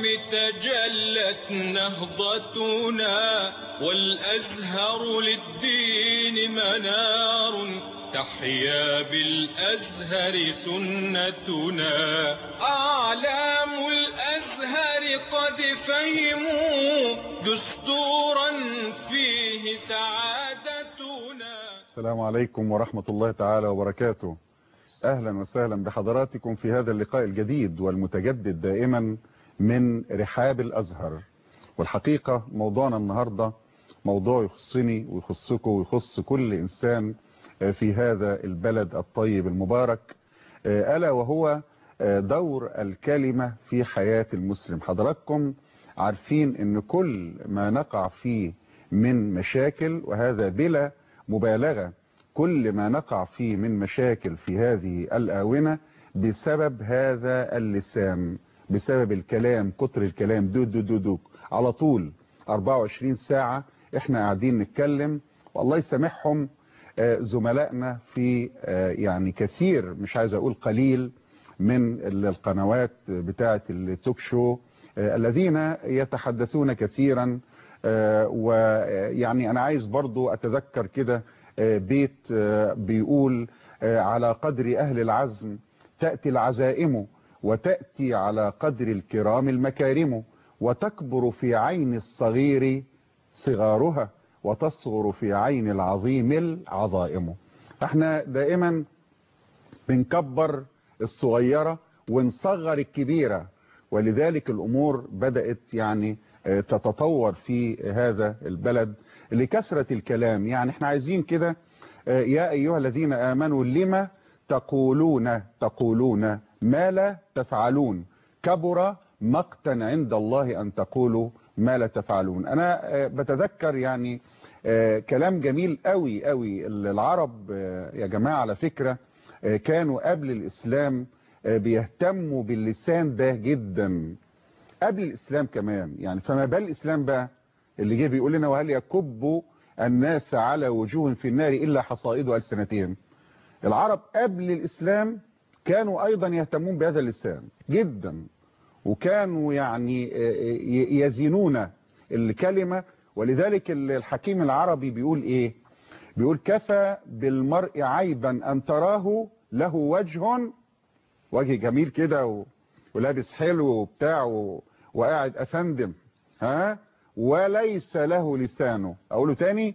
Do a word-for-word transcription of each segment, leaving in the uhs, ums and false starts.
تجلت نهضتنا، والأزهر للدين منار، تحيا بالأزهر سنتنا. أعلام الأزهر قد فهموا دستورا فيه سعادتنا. السلام عليكم ورحمة الله تعالى وبركاته. أهلا وسهلا بحضراتكم في هذا اللقاء الجديد والمتجدد دائما من رحاب الأزهر. والحقيقة موضوعنا النهاردة موضوع يخصني ويخصكم ويخص كل إنسان في هذا البلد الطيب المبارك، ألا وهو دور الكلمة في حياة المسلم. حضراتكم عارفين أن كل ما نقع فيه من مشاكل، وهذا بلا مبالغة، كل ما نقع فيه من مشاكل في هذه الآونة بسبب هذا اللسان، بسبب الكلام، كتر الكلام، دو دو دو دو على طول أربعة وعشرين ساعة احنا قاعدين نتكلم. والله يسامحهم زملائنا في يعني كثير، مش عايز اقول قليل، من القنوات بتاعة التوك شو الذين يتحدثون كثيرا. ويعني انا عايز برضو اتذكر كده بيت بيقول: على قدر اهل العزم تأتي العزائم، وتأتي على قدر الكرام المكارم، وتكبر في عين الصغير صغارها، وتصغر في عين العظيم العظائم. احنا دائما بنكبر الصغيرة ونصغر الكبيرة، ولذلك الامور بدأت يعني تتطور في هذا البلد لكثرة الكلام. يعني احنا عايزين كده: يا ايها الذين امنوا لما تقولون تقولون ما لا تفعلون، كبر مقتا عند الله ان تقولوا ما لا تفعلون. انا بتذكر يعني كلام جميل قوي قوي. العرب يا جماعة على فكرة كانوا قبل الاسلام بيهتموا باللسان ده جدا، قبل الاسلام كمان يعني. فما بال الاسلام بقى اللي جه بيقول لنا: وهل يكب الناس على وجوه في النار الا حصائد ألسنتهم. العرب قبل الاسلام كانوا ايضا يهتمون بهذا اللسان جدا، وكانوا يعني يزنون الكلمة. ولذلك الحكيم العربي بيقول ايه؟ بيقول: كفى بالمرء عيبا ان تراه له وجه، وجه جميل كده ولابس حلو وبتاع وقاعد افندم، ها، وليس له لسانه. اقوله تاني: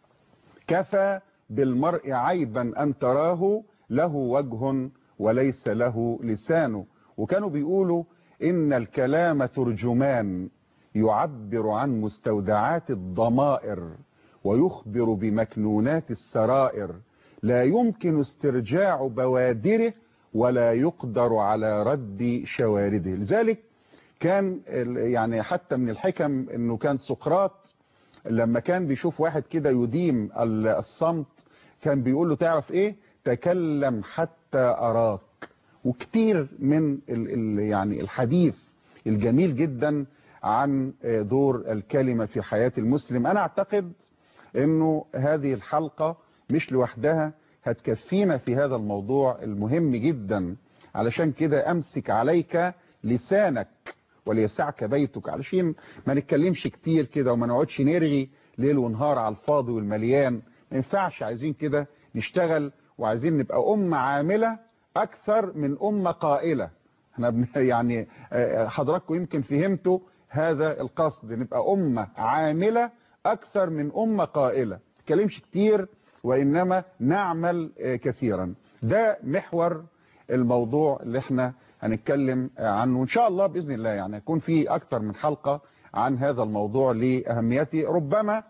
كفى بالمرء عيبا ان تراه له وجه وليس له لسانه. وكانوا بيقولوا: ان الكلام ترجمان يعبر عن مستودعات الضمائر ويخبر بمكنونات السرائر، لا يمكن استرجاع بوادره ولا يقدر على رد شوارده. لذلك كان يعني حتى من الحكم انه كان سقراط لما كان بيشوف واحد كده يديم الصمت كان بيقول له: تعرف ايه؟ تكلم حتى اراك. وكتير من ال ال يعني الحديث الجميل جدا عن دور الكلمة في حياة المسلم. انا اعتقد انه هذه الحلقة مش لوحدها هتكفينا في هذا الموضوع المهم جدا. علشان كده امسك عليك لسانك وليسعك بيتك، علشان ما نتكلمش كتير كده وما نقعدش نرغي ليل ونهار على الفاضي والمليان. ما ينفعش. عايزين كده نشتغل، وعايزين نبقى أمة عاملة أكثر من أمة قائلة. احنا يعني حضراتكم يمكن فهمتوا هذا القصد، نبقى أمة عاملة أكثر من أمة قائلة. ما نتكلمش كتير وإنما نعمل كثيرا. ده محور الموضوع اللي احنا هنتكلم عنه ان شاء الله باذن الله. يعني يكون في اكتر من حلقة عن هذا الموضوع لاهميته. ربما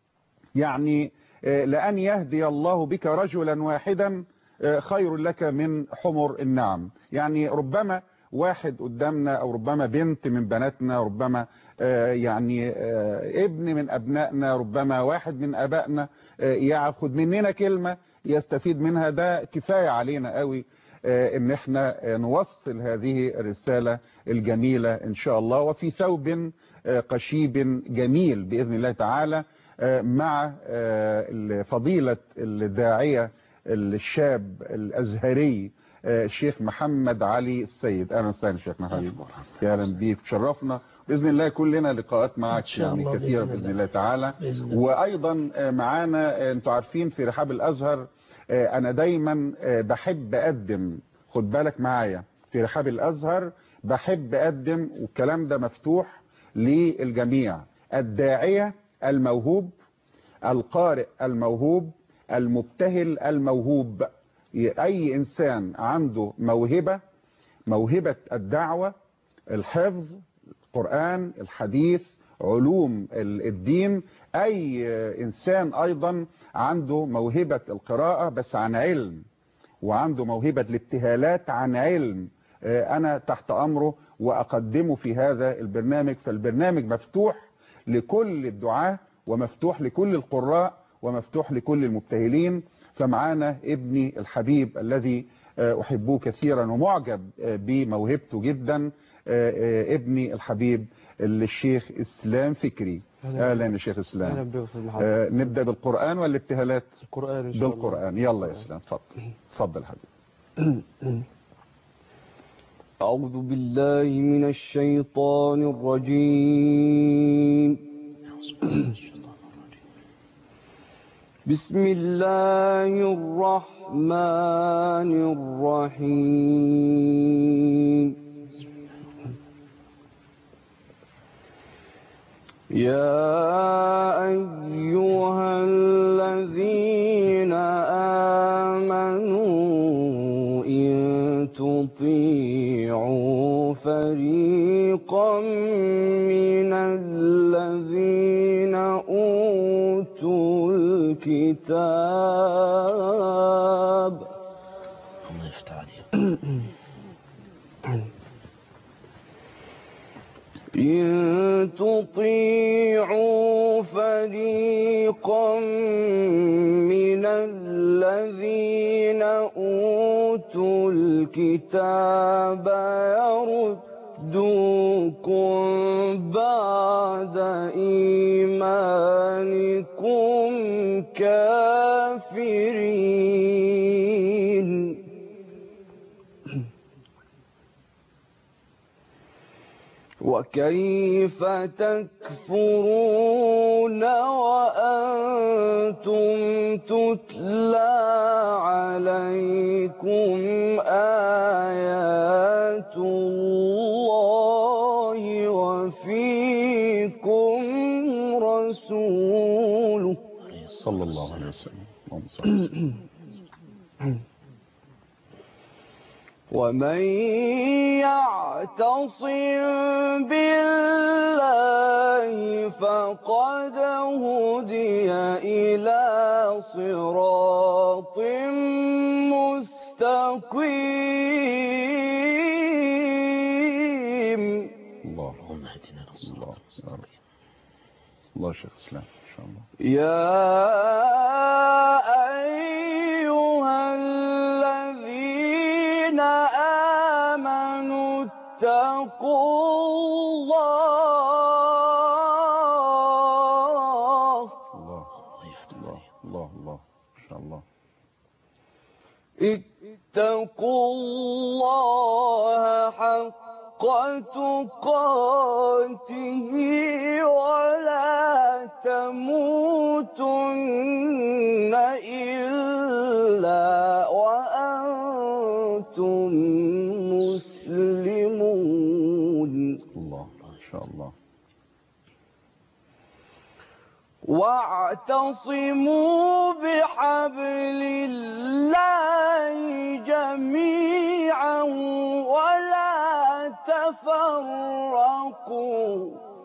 يعني لان يهدي الله بك رجلا واحدا خير لك من حمر النعم. يعني ربما واحد قدامنا، او ربما بنت من بناتنا، ربما يعني ابن من ابنائنا، ربما واحد من ابائنا ياخد مننا كلمة يستفيد منها. ده كفاية علينا قوي ان احنا نوصل هذه الرسالة الجميلة ان شاء الله، وفي ثوب قشيب جميل بإذن الله تعالى، مع فضيلة الداعية الشاب الازهري الشيخ محمد علي السيد. اهلا وسهلا شيخ محمد، يا اهلا بيك، تشرفنا باذن الله. كلنا لقاءات معك يعني كثيره باذن الله تعالى. وايضا معانا انتوا عارفين في رحاب الازهر انا دايما بحب اقدم، خد بالك معايا، في رحاب الازهر بحب اقدم، والكلام ده مفتوح للجميع، الداعيه الموهوب، القارئ الموهوب، المبتهل الموهوب. اي انسان عنده موهبة، موهبة الدعوة، الحفظ، القرآن، الحديث، علوم الدين، اي انسان ايضا عنده موهبة القراءة بس عن علم، وعنده موهبة الابتهالات عن علم، انا تحت امره واقدمه في هذا البرنامج. فالبرنامج مفتوح لكل الدعاة، ومفتوح لكل القراء، ومفتوح لكل المبتهلين. فمعانا ابني الحبيب الذي أحبه كثيرا ومعجب بموهبته جدا، ابني الحبيب الشيخ إسلام فكري. أهلا يا شيخ إسلام. أهلا بك. نبدأ بالقرآن ولا الابتهالات؟ القرآن إن شاء الله. بالقرآن. يلا يا إسلام، تفضل تفضل حبيبي. أعوذ بالله من الشيطان الرجيم. بسم الله الرحمن الرحيم. يا أيها الذين آمنوا إن تطيعوا فريقا من الذين أوتوا الكتاب الله يفتح عليك إن تطيعوا فريقا من الذين أوتوا الكتاب يردوكم بعد إيمانكم كافرين. وكيف تكفرون وأنتم تتلى عليكم آيات الله وفيكم رسوله صلى الله عليه وسلم. ومن يعتصم بالله فقد هدي إلى صراط مستقيم. اللهم اهدنا للصراط المستقيم. الله شيخ اسلام ان شاء الله. يا أيها الذين آمنوا اتقوا الله. الله الله الله الله ان شاء الله. اتقوا الله حق تقاته ولا تموتن إلا وأنتم مسلمون. الله ان شاء الله. واعتصموا بحبل الله جميعا ولا تفرقوا.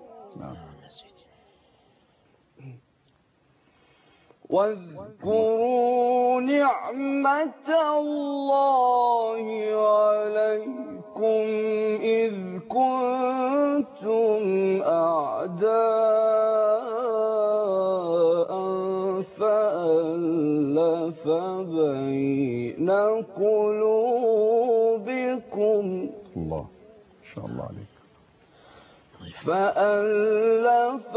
واذكروا نعمة الله عليكم إذ كنتم أعداء فألف بين قلوبكم. الله ان شاء الله عليك. فألف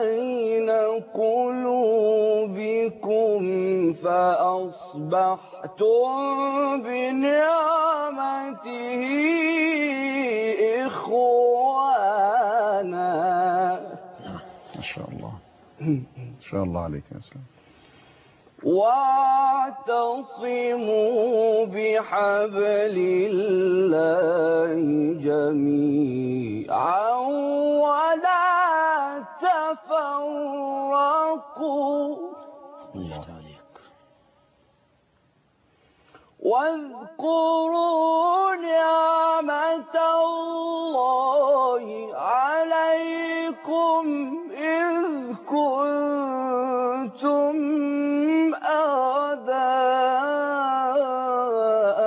بين قلوبكم فأصبحتم بنعمته إخوانا. ما شاء الله ما شاء الله عليك يا سلام. واعتصموا بحبل الله جميعا ولا تفرقوا. الله. واذكروا نعمة الله عليكم إذ كنتم أعداء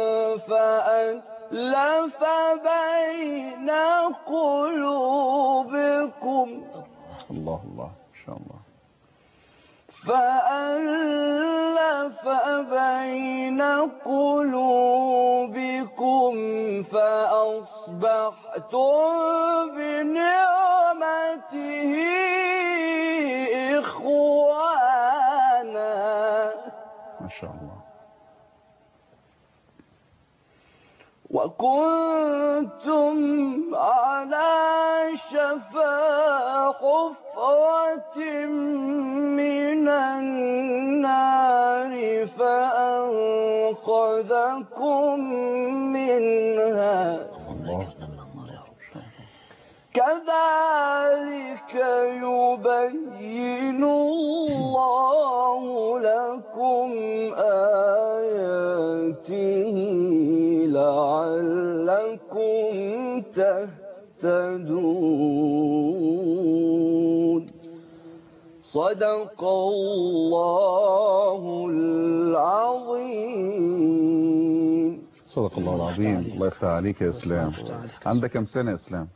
فألف بين قلوبكم. الله الله ما شاء الله. فألف بين قلوبكم فأصبحتم بنعمته إخوانا. ما شاء الله. وكنتم على شفا حفرة من النار فأنقذكم منها. كذلك يبين الله لكم آياته لعلكم تهتدون. صدق الله العظيم. صدق الله العظيم. الله يفتح عليك يا اسلام. عندك كم سنة يا اسلام؟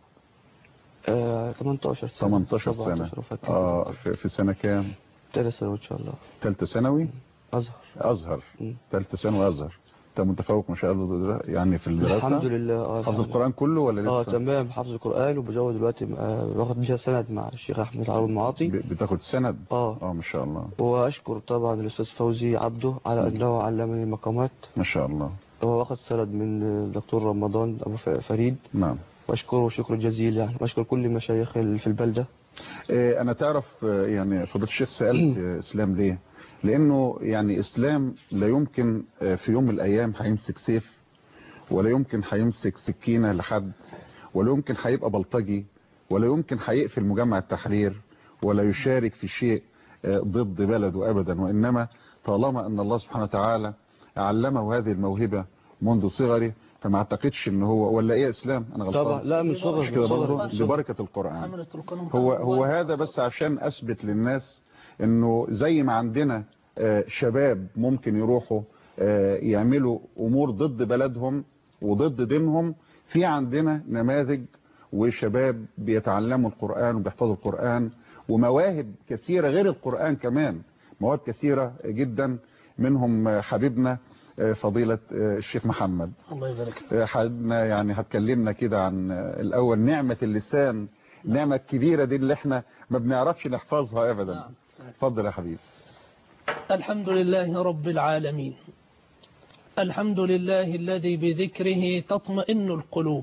آه، ثمانية عشر سنة. ثمانية عشر سنة. اه في, في سنة كام؟ ثالث ثانوي ان شاء الله. ثالثة ثانوي؟ ازهر. ازهر. ثالثة ثانوي ازهر. انت متفوق ما شاء الله يعني في الدراسة؟ الحمد لله. اه حافظ القرآن كله ولا لسه؟ اه تمام، حافظ القرآن وبجاوب دلوقتي باخد بيها سند مع الشيخ احمد العربي المعاطي. بتاخد سند؟ اه اه ما شاء الله. واشكر طبعا الاستاذ فوزي عبده على انه علمني المقامات. ما شاء الله. هو واخد سند من الدكتور رمضان ابو فريد. نعم. واشكره شكر جزيل يعني، واشكر كل المشايخ في البلدة. إيه انا تعرف يعني فضيلة الشيخ سألت اسلام ليه؟ لانه يعني اسلام لا يمكن في يوم من الايام هيمسك سيف، ولا يمكن هيمسك سكينة لحد، ولا يمكن هيبقى بلطجي، ولا يمكن هيقفل مجمع التحرير، ولا يشارك في شيء ضد بلده ابدا. وانما طالما ان الله سبحانه وتعالى علمه هذه الموهبة منذ صغره، فما اعتقدش ان هو ولا ايه اسلام انا غلطان طبعا لا من صغر مش كده برضه ببركة القرآن. هو هو هذا بس عشان اثبت للناس انه زي ما عندنا شباب ممكن يروحوا يعملوا امور ضد بلدهم وضد دينهم، في عندنا نماذج وشباب بيتعلموا القرآن وبيحفظوا القرآن، ومواهب كثيرة غير القرآن كمان، مواهب كثيرة جدا. منهم حبيبنا فضيلة الشيخ محمد، الله يبارك. حبيبنا يعني هتكلمنا كده عن الأول نعمة اللسان، النعمة الكبيرة دي اللي احنا ما بنعرفش نحفظها أبدا. اتفضل يا حبيبي. الحمد لله رب العالمين، الحمد لله الذي بذكره تطمئن القلوب،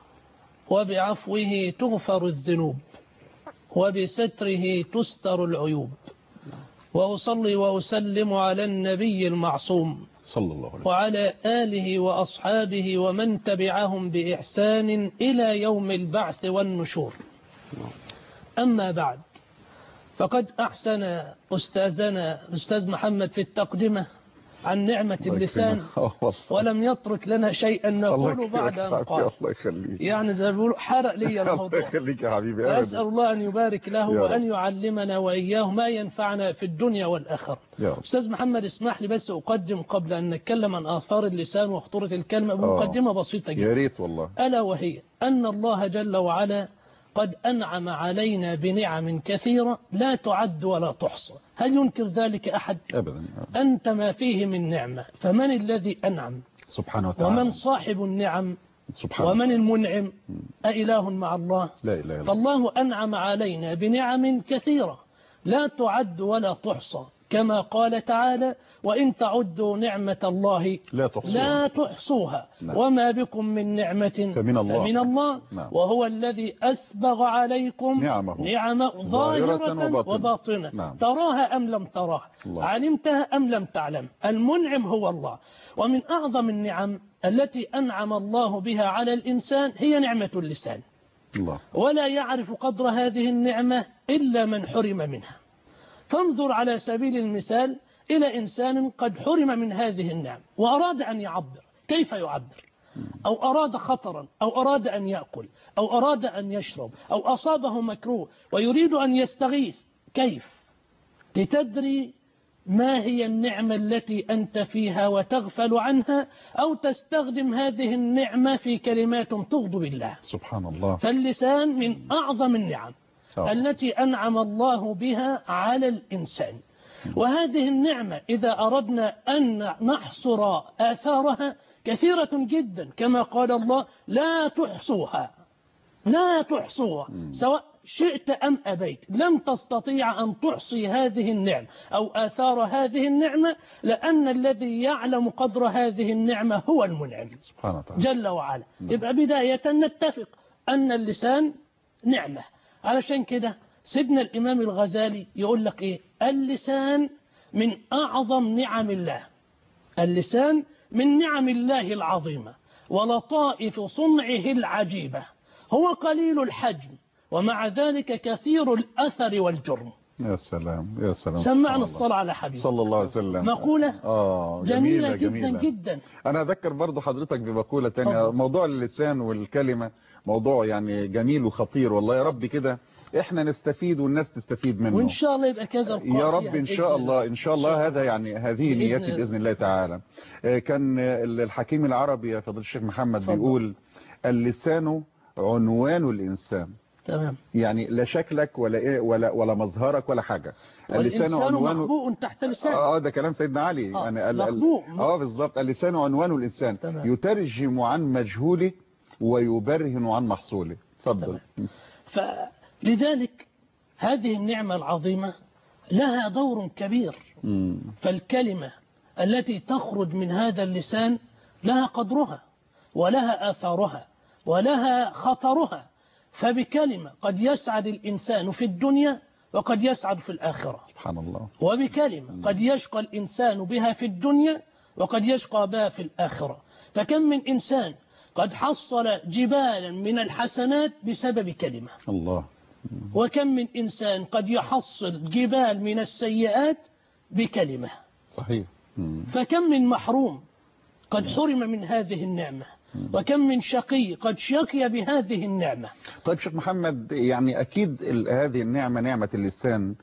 وبعفوه تغفر الذنوب، وبستره تستر العيوب. وأصلي وأسلم على النبي المعصوم صلى الله عليه وسلم وعلى آله وأصحابه ومن تبعهم بإحسان إلى يوم البعث والنشور. أما بعد، فقد أحسن أستاذنا الأستاذ محمد في التقدمة عن نعمة اللسان، ولم يترك لنا شيئا نقول بعد أن قال. الله يخليك. يعني زي ما بيقولوا حرق لي الموضوع. الله يخليك يا حبيبي. أسأل الله أن يبارك له وأن يعلمنا وإياه ما ينفعنا في الدنيا والآخرة. أستاذ محمد اسمح لي بس أقدم قبل أن نتكلم عن آثار اللسان وخطورة الكلمة بمقدمة بسيطة جدا. يا ريت والله. ألا وهي أن الله جل وعلا قد أنعم علينا بنعم كثيرة لا تعد ولا تحصى. هل ينكر ذلك أحد؟ أبدا. أنت ما فيه من نعمة، فمن الذي أنعم؟ سبحانه وتعالى. ومن صاحب النعم؟ سبحانه. ومن المنعم؟ أإله مع الله؟ لا إله إلا الله. فالله أنعم علينا بنعم كثيرة لا تعد ولا تحصى، كما قال تعالى وإن تعدوا نعمة الله لا تحصوها, لا تحصوها. نعم. وما بكم من نعمة فمن الله, فمن الله. نعم. وهو الذي أسبغ عليكم نعمه, نعمة ظاهرة وباطنة, وباطنة. نعم. تراها أم لم تراها الله. علمتها أم لم تعلم. المنعم هو الله. ومن أعظم النعم التي أنعم الله بها على الإنسان هي نعمة اللسان. الله. ولا يعرف قدر هذه النعمة إلا من حرم منها. فانظر على سبيل المثال إلى إنسان قد حرم من هذه النعم وأراد أن يعبر، كيف يعبر؟ أو أراد خطرا، أو أراد أن يأكل، أو أراد أن يشرب، أو أصابه مكروه ويريد أن يستغيث، كيف؟ لتدري ما هي النعمة التي أنت فيها وتغفل عنها، أو تستخدم هذه النعمة في كلمات تغضب الله. سبحان الله. فاللسان من أعظم النعم أوه. التي أنعم الله بها على الإنسان. وهذه النعمة إذا أردنا أن نحصر آثارها كثيرة جدا، كما قال الله لا تحصوها، لا تحصوها سواء شئت أم أبيت. لن تستطيع أن تحصي هذه النعمة أو آثار هذه النعمة، لأن الذي يعلم قدر هذه النعمة هو المنعم سبحانه جل وعلا. يبقى بداية نتفق أن اللسان نعمة. علشان كده سيدنا الإمام الغزالي يقول لك إيه؟ اللسان من أعظم نعم الله. اللسان من نعم الله العظيمة ولطائف صنعه العجيبة. هو قليل الحجم ومع ذلك كثير الأثر والجرم. يا سلام يا سلام. سمعنا الصلاة على حبيبه صلى الله عليه وسلم. مقولة آه جميلة, جميلة جدا جدا. أنا أذكر برضو حضرتك بمقولة تانية. طبعا. موضوع اللسان والكلمة موضوع يعني جميل وخطير والله. يا رب كده احنا نستفيد والناس تستفيد منه وإن شاء الله يبقى كذا يا رب إن شاء الله. إن شاء الله هذا يعني هذه نيتي بإذن الله تعالى. كان الحكيم العربي يا فضيلة الشيخ محمد فضل. بيقول اللسان عنوان الإنسان. تمام. يعني لا شكلك ولا ايه ولا ولا مظهرك ولا حاجه. اللسان عنوان مخبوء تحت لسان. اه ده كلام سيدنا علي. آه. يعني مخبوء. اه بالظبط. اللسان عنوان الانسان. تمام. يترجم عن مجهوله ويبرهن عن محصوله. اتفضل. فلذلك هذه النعمه العظيمه لها دور كبير. مم. فالكلمه التي تخرج من هذا اللسان لها قدرها ولها آثارها ولها خطرها. فبكلمة قد يسعد الإنسان في الدنيا وقد يسعد في الآخرة. سبحان الله. وبكلمة قد يشقى الإنسان بها في الدنيا وقد يشقى بها في الآخرة. فكم من إنسان قد حصل جبالا من الحسنات بسبب كلمة. الله. وكم من إنسان قد يحصل جبال من السيئات بكلمة. صحيح. فكم من محروم قد حرم من هذه النعمة، وكم من شقي قد شقي بهذه النعمة. طيب شيخ محمد، يعني أكيد هذه النعمة نعمة اللسان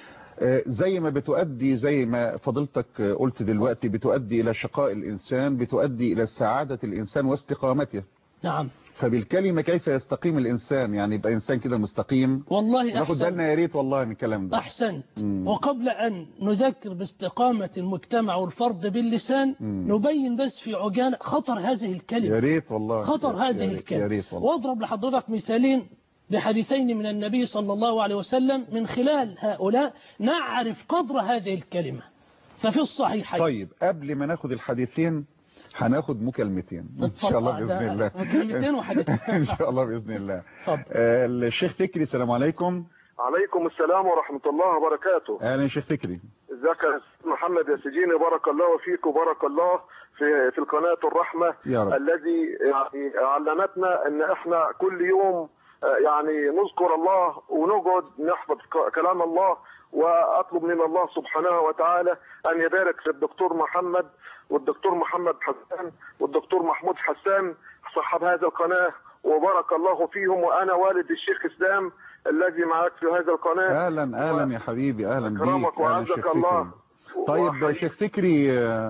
زي ما بتؤدي زي ما فضلتك قلت دلوقتي بتؤدي إلى شقاء الإنسان، بتؤدي إلى سعادة الإنسان واستقامته. نعم. فبالكلمة كيف يستقيم الإنسان؟ يعني يبقى إنسان كده مستقيم. والله ناخد بالنا يا ريت والله من الكلام ده. أحسنت. مم. وقبل أن نذكر باستقامة المجتمع والفرد باللسان مم. نبين بس في عجالة خطر هذه الكلمة. يا ريت والله. خطر يا هذه يا الكلمة. يا ريت والله. واضرب لحضرتك مثالين بحديثين من النبي صلى الله عليه وسلم، من خلال هؤلاء نعرف قدر هذه الكلمة. ففي الصحيحين. طيب قبل ما ناخد الحديثين هناخد مكالمتين ان شاء الله باذن الله. مكالمتين وحديثين ان شاء الله باذن الله. آه الشيخ فكري، السلام عليكم. عليكم السلام ورحمه الله وبركاته. اهلا يا شيخ فكري. ازيك يا محمد يا سجيني؟ بارك الله فيك وبارك الله في في القناه الرحمه يا رب. الذي يعني علمتنا ان احنا كل يوم يعني نذكر الله ونقعد نحفظ كلام الله، واطلب من الله سبحانه وتعالى ان يبارك في الدكتور محمد والدكتور محمد حسان والدكتور محمود حسان صاحب هذه القناه، وبارك الله فيهم. وانا والد الشيخ اسلام الذي معك في هذه القناه. اهلا اهلا و... يا حبيبي، اهلا بيك. اكرمك وعزك الله. طيب يا شيخ فكري،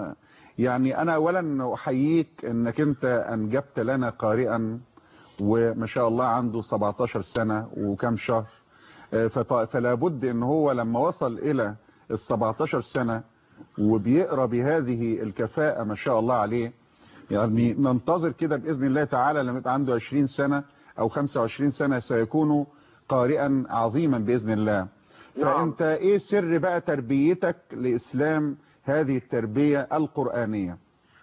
يعني انا اولا احييك انك انت انجبت لنا قارئا وما شاء الله عنده سبعتاشر سنة وكم شهر، فلا بد ان هو لما وصل الى ال سبعتاشر سنة وبيقرأ بهذه الكفاءة ما شاء الله عليه، يعني ننتظر كده بإذن الله تعالى لما يبقى عنده عشرين سنة أو خمسة وعشرين سنة سيكون قارئا عظيما بإذن الله. نعم. فانت ايه سر بقى تربيتك لاسلام هذه التربية القرآنية؟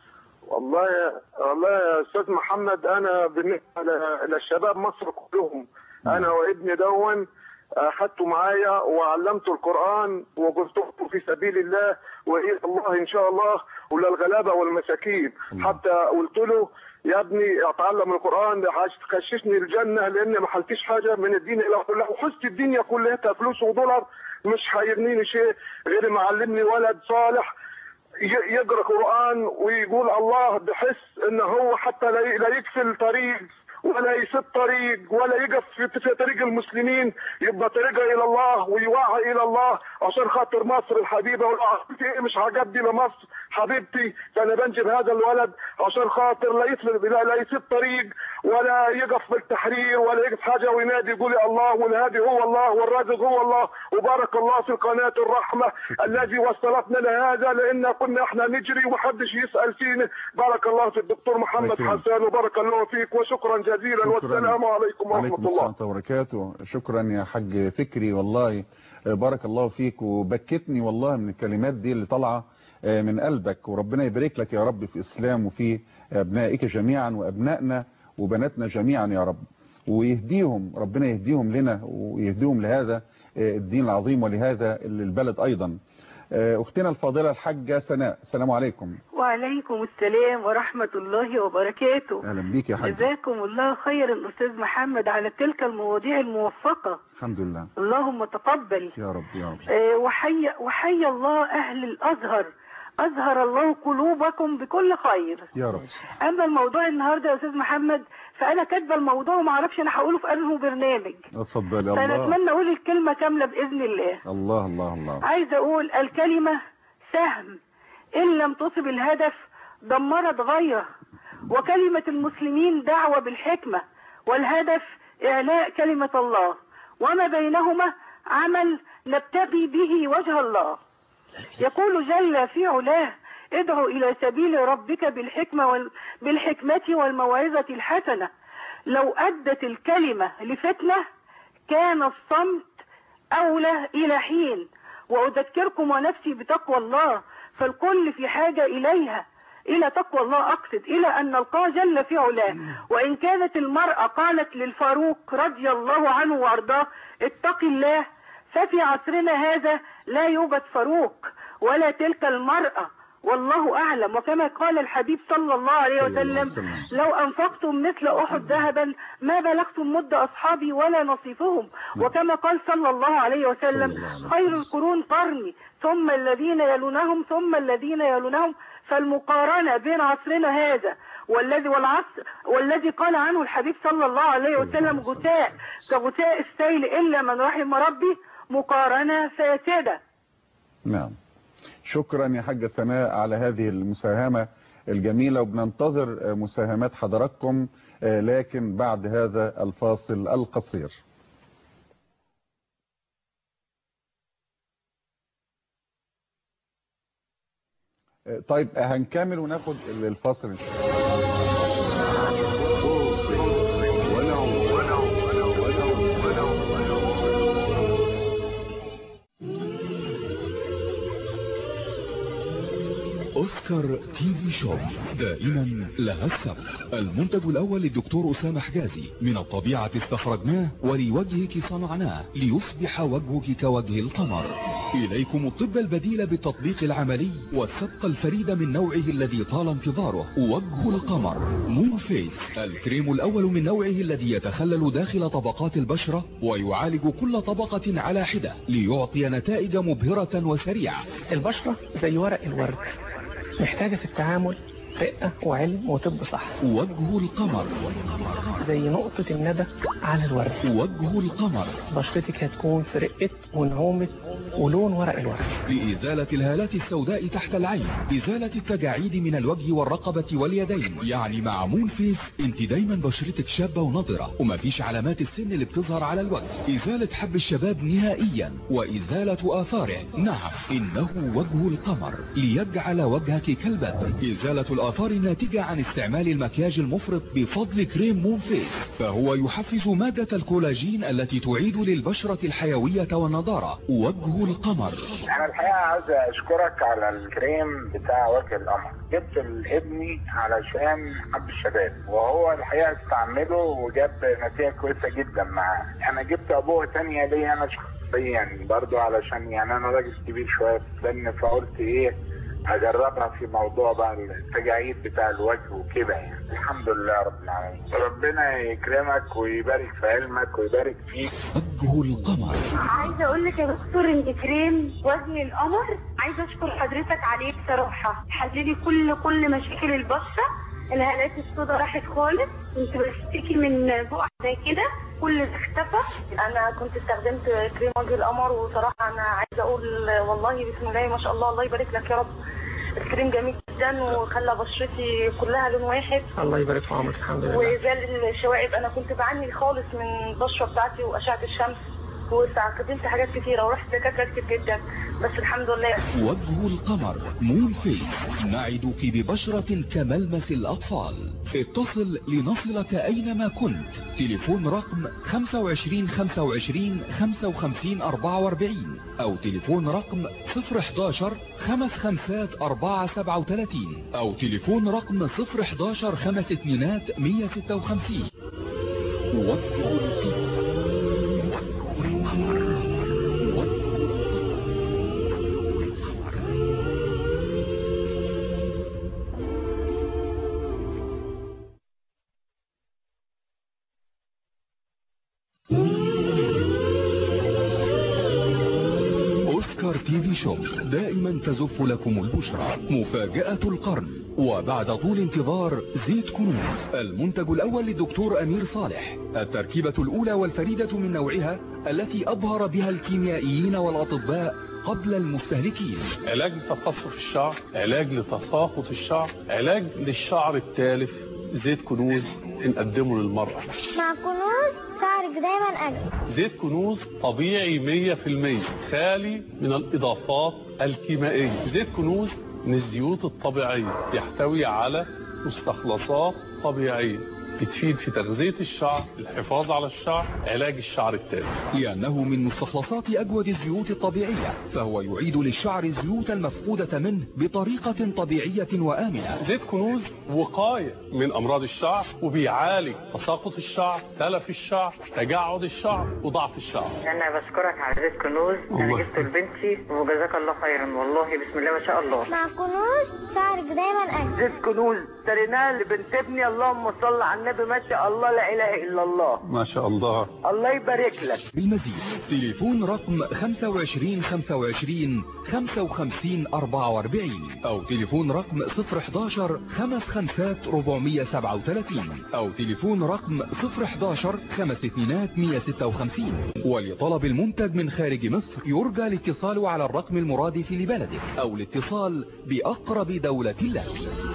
والله والله يا استاذ محمد، انا بالنسبه ل- للشباب مصر كلهم، انا وابني دون اخدته معايا وعلمته القران وقلت له في سبيل الله والى الله ان شاء الله وللغلابه والمساكين. حتى قلت له يا ابني اتعلم القران تخششني الجنه، لان ما حلتش حاجه من الدين الا لو حست الدنيا كلها فلوس ودولار مش هيغنيني شيء غير ما علمني ولد صالح ي- يقرا قران ويقول الله، بحس ان هو حتى لا ي- لا يكفل طريق ولا يسد طريق ولا يقف في في طريق المسلمين، يبقى طريقه الى الله ويوعى الى الله عشان خاطر مصر الحبيبه. ولو عملت ايه مش هجدي لمصر حبيبتي، فانا بنجب هذا الولد عشان خاطر لا يسد لا, لا يسد طريق ولا يقف في التحرير ولا يقف حاجه وينادي يقول يا الله، والهادي هو الله والرازق هو الله. وبارك الله في قناه الرحمه الذي وصلتنا لهذا، لان كنا احنا نجري ومحدش يسال فينا. بارك الله في الدكتور محمد حسان وبارك الله فيك وشكرا جزيلا. والسلام عليكم ورحمه وعليكم الله. السلام وبركاته. شكرا يا حاج فكري، والله بارك الله فيك، وبكتني والله من الكلمات دي اللي طالعه من قلبك، وربنا يبارك لك يا رب في إسلام وفي أبنائك جميعا وأبنائنا وبناتنا جميعا يا رب، ويهديهم ربنا يهديهم لنا ويهديهم لهذا الدين العظيم ولهذا البلد أيضا. أختنا الفاضلة الحاجة سناء، السلام عليكم. وعليكم السلام ورحمة الله وبركاته. أهلا بيك يا حاجة. جزاكم الله خيرا أستاذ محمد على تلك المواضيع الموفقة. الحمد لله. اللهم تقبل يا رب يا رب. آه وحي, وحي الله أهل الأزهر، أزهر الله قلوبكم بكل خير يا رب. أما الموضوع النهاردة يا أستاذ محمد فأنا كاتبة الموضوع وما اعرفش أنا هقوله في أنه برنامج. اتفضل يا فأنا الله. أتمنى أقول الكلمة كاملة بإذن الله. الله الله الله. عايزة أقول الكلمة سهم، إن لم تصب الهدف دمرت غيره، وكلمة المسلمين دعوة بالحكمة، والهدف إعلاء كلمة الله، وما بينهما عمل نبتغي به وجه الله. يقول جل في علاه ادعو إلى سبيل ربك بالحكمة وال... بالحكمة والموعظة الحسنة. لو أدت الكلمة لفتنة كان الصمت أولى إلى حين. وأذكركم ونفسي بتقوى الله، فالكل في حاجة إليها، إلى تقوى الله أقصد، إلى أن نلقاه جل في علاه. وإن كانت المرأة قالت للفاروق رضي الله عنه وأرضاه اتق الله، ففي عصرنا هذا لا يوجد فاروق ولا تلك المرأة، والله أعلم. وكما قال الحبيب صلى الله عليه وسلم لو أنفقتم مثل أحد ذهبا ما بلغتم مد أصحابي ولا نصيفهم. وكما قال صلى الله عليه وسلم خير القرون قرني ثم الذين يلونهم ثم الذين يلونهم. فالمقارنة بين عصرنا هذا والذي والعصر والذي قال عنه الحبيب صلى الله عليه وسلم غثاء كغثاء السيل إلا من رحم ربي مقارنة فاسدة. نعم. شكرا يا حاجة سناء على هذه المساهمة الجميلة، وبننتظر مساهمات حضراتكم لكن بعد هذا الفاصل القصير. طيب هنكمل وناخد الفاصل. أوسكار تي في شو دائما لها السبق. المنتج الأول للدكتور أسامة حجازي، من الطبيعة استخرجناه ولوجهك صنعناه ليصبح وجهك كوجه القمر. إليكم الطب البديل بالتطبيق العملي والسبق الفريد من نوعه الذي طال انتظاره، وجه القمر مون فيس، الكريم الأول من نوعه الذي يتخلل داخل طبقات البشرة ويعالج كل طبقة على حدة ليعطي نتائج مبهرة وسريعة. البشرة زي ورق الورد، محتاجة في التعامل رقة وعلم وطب صح. وجه القمر زي نقطة الندى على الورد. وجه القمر بشرتك هتكون في رقة ونعومة ولون ورق الورد. لإزالة الهالات السوداء تحت العين، إزالة التجاعيد من الوجه والرقبة واليدين. يعني مع مون فيس انت دايما بشرتك شابة ونضرة ومفيش علامات السن اللي بتظهر على الوجه. إزالة حب الشباب نهائيا وإزالة آثاره. نعم إنه وجه القمر ليجعل وجهك كالبدر. إزالة الآثار الناتجة عن استعمال المكياج المفرط بفضل كريم مون فيس، فهو يحفز مادة الكولاجين التي تعيد للبشرة الحيوية والنضارة. وجه القمر. أنا الحقيقة عايز أشكرك على الكريم بتاع وجه القمر، جبت لابني علشان حب الشباب، وهو الحقيقة استعمله وجاب نتيجة كويسة جدا معاه. أنا جبت أبوه تانية ليا أنا شخصيا برضو، علشان يعني أنا راجل كبير شوية في السن، فقلت إيه اجربها في موضوع بقى التجاعيد بتاع الوجه وكده يعني. الحمد لله رب العالمين، ربنا يكرمك ويبارك في علمك ويبارك فيك. وجه القمر. عايزه اقول لك يا دكتور ان كريم وجه القمر عايزه اشكر حضرتك عليه بصراحه، حللي كل كل مشاكل البشره، الهالات السوداء راحت خالص، كنت بشتكي من بقع زي كده كل ده اختفى. انا كنت استخدمت كريم وجه القمر، وصراحه انا عايزه اقول والله بسم الله ما شاء الله، الله يبارك لك يا رب. الكريم جميل جدا وخلى بشرتي كلها لون واحد. الله يبارك في عمرك. الحمد لله. وزال الشوائب، انا كنت بعاني خالص من البشره بتاعتي واشعه الشمس، واستخدمت حاجات كتيره ورحت دكاتره كتير جدا، بس الحمد لله. وجه القمر مون فيس، نعدك ببشرة كملمس الأطفال. اتصل لنصلك أينما كنت. تليفون رقم خمسة وعشرين خمسة وعشرين خمسة وخمسين أربعة وأربعين أو تليفون رقم صفر حداشر خمس خمسات أربعة سبعة وثلاثين أو تليفون رقم صفر حداشر خمس اتنينات مية ستة وخمسين. وجه القمر. أوسكار تي في شوب دائما تزف لكم البشرى. مفاجأة القرن، وبعد طول انتظار زيت كنوز، المنتج الأول للدكتور أمير صالح، التركيبة الأولى والفريدة من نوعها التي أبهر بها الكيميائيين والأطباء قبل المستهلكين. علاج لتقصف الشعر، علاج لتساقط الشعر، علاج للشعر التالف. زيت كنوز نقدمه للمرأة. مع كنوز شعرك دايما أجمل. زيت كنوز طبيعي مية في المية، خالي من الإضافات الكيميائية. زيت كنوز من الزيوت الطبيعية، يحتوي على مستخلصات طبيعية بتفيد في تغذية الشعر، الحفاظ على الشعر، علاج الشعر التالف. لأنه من مستخلصات أجود الزيوت الطبيعية، فهو يعيد للشعر الزيوت المفقودة منه بطريقة طبيعية وآمنة. زيت كنوز وقاية من أمراض الشعر، وبيعالج تساقط الشعر، تلف الشعر، تجعد الشعر، وضعف الشعر. أنا بشكرك على زيت كنوز، أنا جبته لبنتي وجزاك الله خيرا، والله بسم الله ما شاء الله. مع كنوز شعرك دايما أجمل. زيت كنوز اشتريناه لبنت ابني، اللهم صل على النبي، ما شاء الله لا اله الا الله. ما شاء الله. الله يبارك لك. بالمزيد تليفون رقم خمسة وعشرين خمسة وعشرين خمسة وخمسين أربعة وأربعين أو تليفون رقم صفر حداشر خمس خمسات أربعمية سبعة وثلاثين أو تليفون رقم صفر حداشر خمس اتنينات مية ستة وخمسين. ولطلب المنتج من خارج مصر يرجى الاتصال على الرقم المرادف لبلدك أو الاتصال بأقرب دولة لك.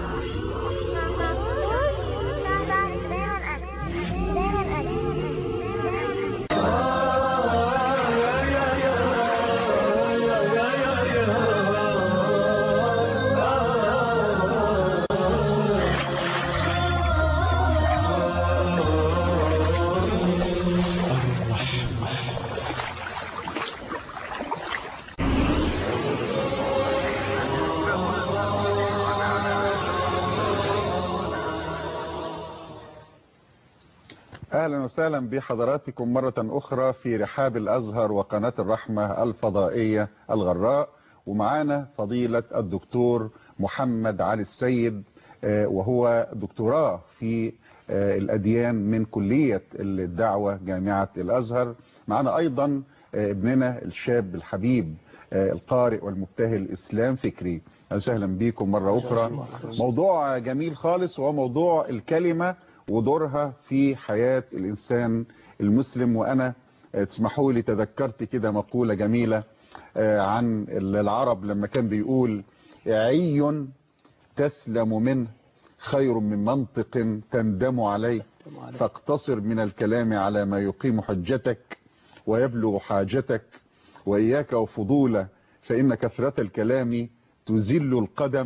أهلا وسهلا بحضراتكم مرة أخرى في رحاب الأزهر وقناة الرحمة الفضائية الغراء، ومعانا فضيلة الدكتور محمد علي السيد، وهو دكتوراه في الأديان من كلية الدعوة جامعة الأزهر. معانا أيضا ابننا الشاب الحبيب القارئ والمبتهل إسلام فكري. وسهلا بكم مرة أخرى. موضوع جميل خالص، وهو موضوع الكلمة ودورها في حياة الإنسان المسلم. وأنا تسمحوا لي تذكرت كده مقولة جميلة عن العرب لما كان بيقول: عي تسلم منه خير من منطق تندم عليه، فاقتصر من الكلام على ما يقيم حجتك ويبلغ حاجتك، وإياك وفضوله، فإن كثرة الكلام تزل القدم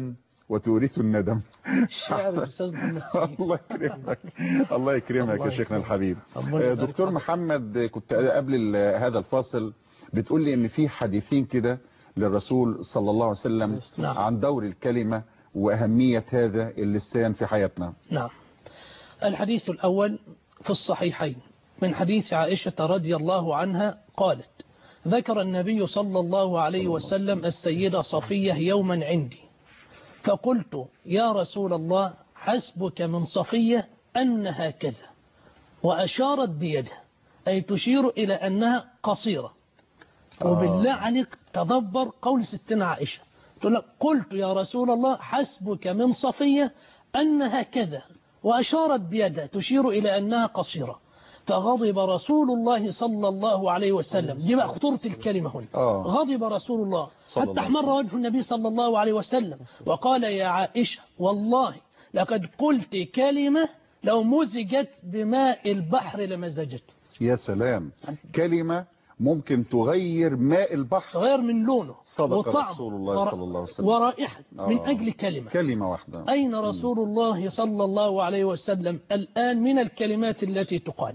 وتورث الندم. الشاعر الأستاذ محمد سعيد. الله يكرمك الله يكرمك يا شيخنا الحبيب. دكتور محمد، كنت قبل هذا الفاصل بتقول لي ان في حديثين كده للرسول صلى الله عليه وسلم نعم. عن دور الكلمة وأهمية هذا اللسان في حياتنا. نعم. الحديث الأول في الصحيحين من حديث عائشة رضي الله عنها قالت: ذكر النبي صلى الله عليه وسلم السيدة صفية يوما عندي، فقلت: يا رسول الله، حسبك من صفية أنها كذا، وأشارت بيدها، أي تشير إلى أنها قصيرة. وبالله عليك تدبر قول ستنا عائشة، تقول لك: قلت يا رسول الله حسبك من صفية أنها كذا، وأشارت بيدها تشير إلى أنها قصيرة. فغضب رسول الله صلى الله عليه وسلم. دي بقى خطورة الكلمة هنا. آه. غضب رسول الله حتى احمر وجه النبي صلى الله عليه وسلم وقال: يا عائشة، والله لقد قلت كلمة لو مزجت بماء البحر لمزجته. يا سلام، كلمة ممكن تغير ماء البحر، تغير من لونه وطعمه رسول الله صلى الله عليه وسلم ورائحته آه. من أجل كلمة كلمة واحدة. أين رسول الله صلى الله عليه وسلم الآن من الكلمات التي تقال؟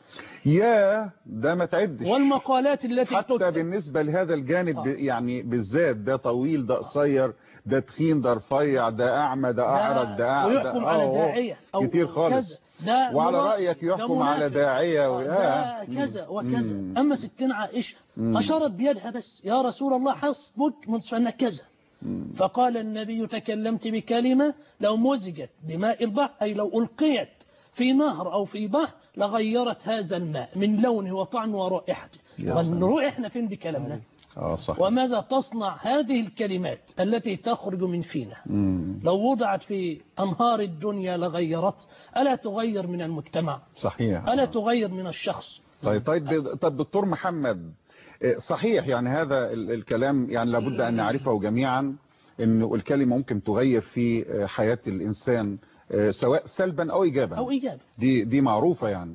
يا ده ما تعدش. والمقالات التي حتى تكتب. بالنسبة لهذا الجانب آه. يعني بالذات، ده طويل، ده قصير، ده تخين، ده رفيع، ده أعمى، ده أعرج، ده أعرج، ويحكم على داعية أو كتير خالص. وعلى رأيك يحكم على داعية ده كذا وكذا. مم. أما ستنا عائشة مم. أشارت بيدها بس: يا رسول الله حسبك من صفية كذا. مم. فقال النبي: تكلمت بكلمة لو مزجت بماء البحر، أي لو ألقيت في نهر أو في بحر لغيرت هذا الماء من لونه وطعمه ورائحته. ونروح احنا فين بكلامنا؟ آه صح. وماذا تصنع هذه الكلمات التي تخرج من فينا؟ مم. لو وضعت في أنهار الدنيا لغيرت. ألا تغير من المجتمع؟ صحيح. ألا تغير من الشخص؟ طيب طيب طيب دكتور محمد، صحيح يعني هذا الكلام يعني لابد أن نعرفه جميعا، إنه الكلمة ممكن تغير في حياة الإنسان سواء سلبا أو إيجابا. أو إيجابا. دي دي معروفة يعني.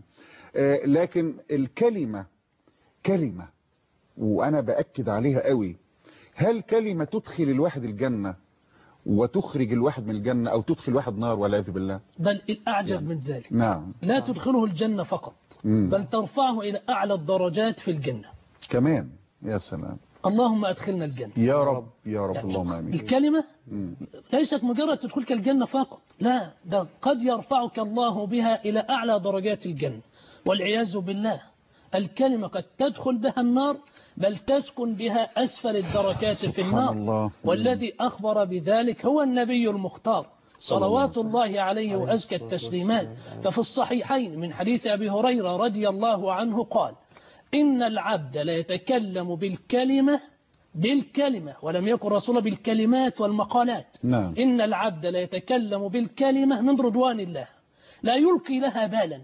لكن الكلمة كلمة، وأنا بأكد عليها قوي، هل كلمة تدخل الواحد الجنة وتخرج الواحد من الجنة، أو تدخل الواحد نار والعياذ بالله؟ بل الأعجب يعني. من ذلك نعم. لا تدخله الجنة فقط، مم. بل ترفعه إلى أعلى الدرجات في الجنة كمان. يا سلام. اللهم أدخلنا الجنة يا رب يا رب يعني اللهم آمين. الكلمة مم. ليست مجرد تدخلك الجنة فقط، لا، ده قد يرفعك الله بها إلى أعلى درجات الجنة والعياذ بالله. الكلمة قد تدخل بها النار، بل تسكن بها أسفل الدركات في النار. الله. والذي أخبر بذلك هو النبي المختار صلوات الله عليه وأزكى التسليمات. ففي الصحيحين من حديث أبي هريرة رضي الله عنه قال: إن العبد لا يتكلم بالكلمة بالكلمة ولم يكن رسول بالكلمات والمقالات. نعم. إن العبد لا يتكلم بالكلمة من رضوان الله لا يلقي لها بالا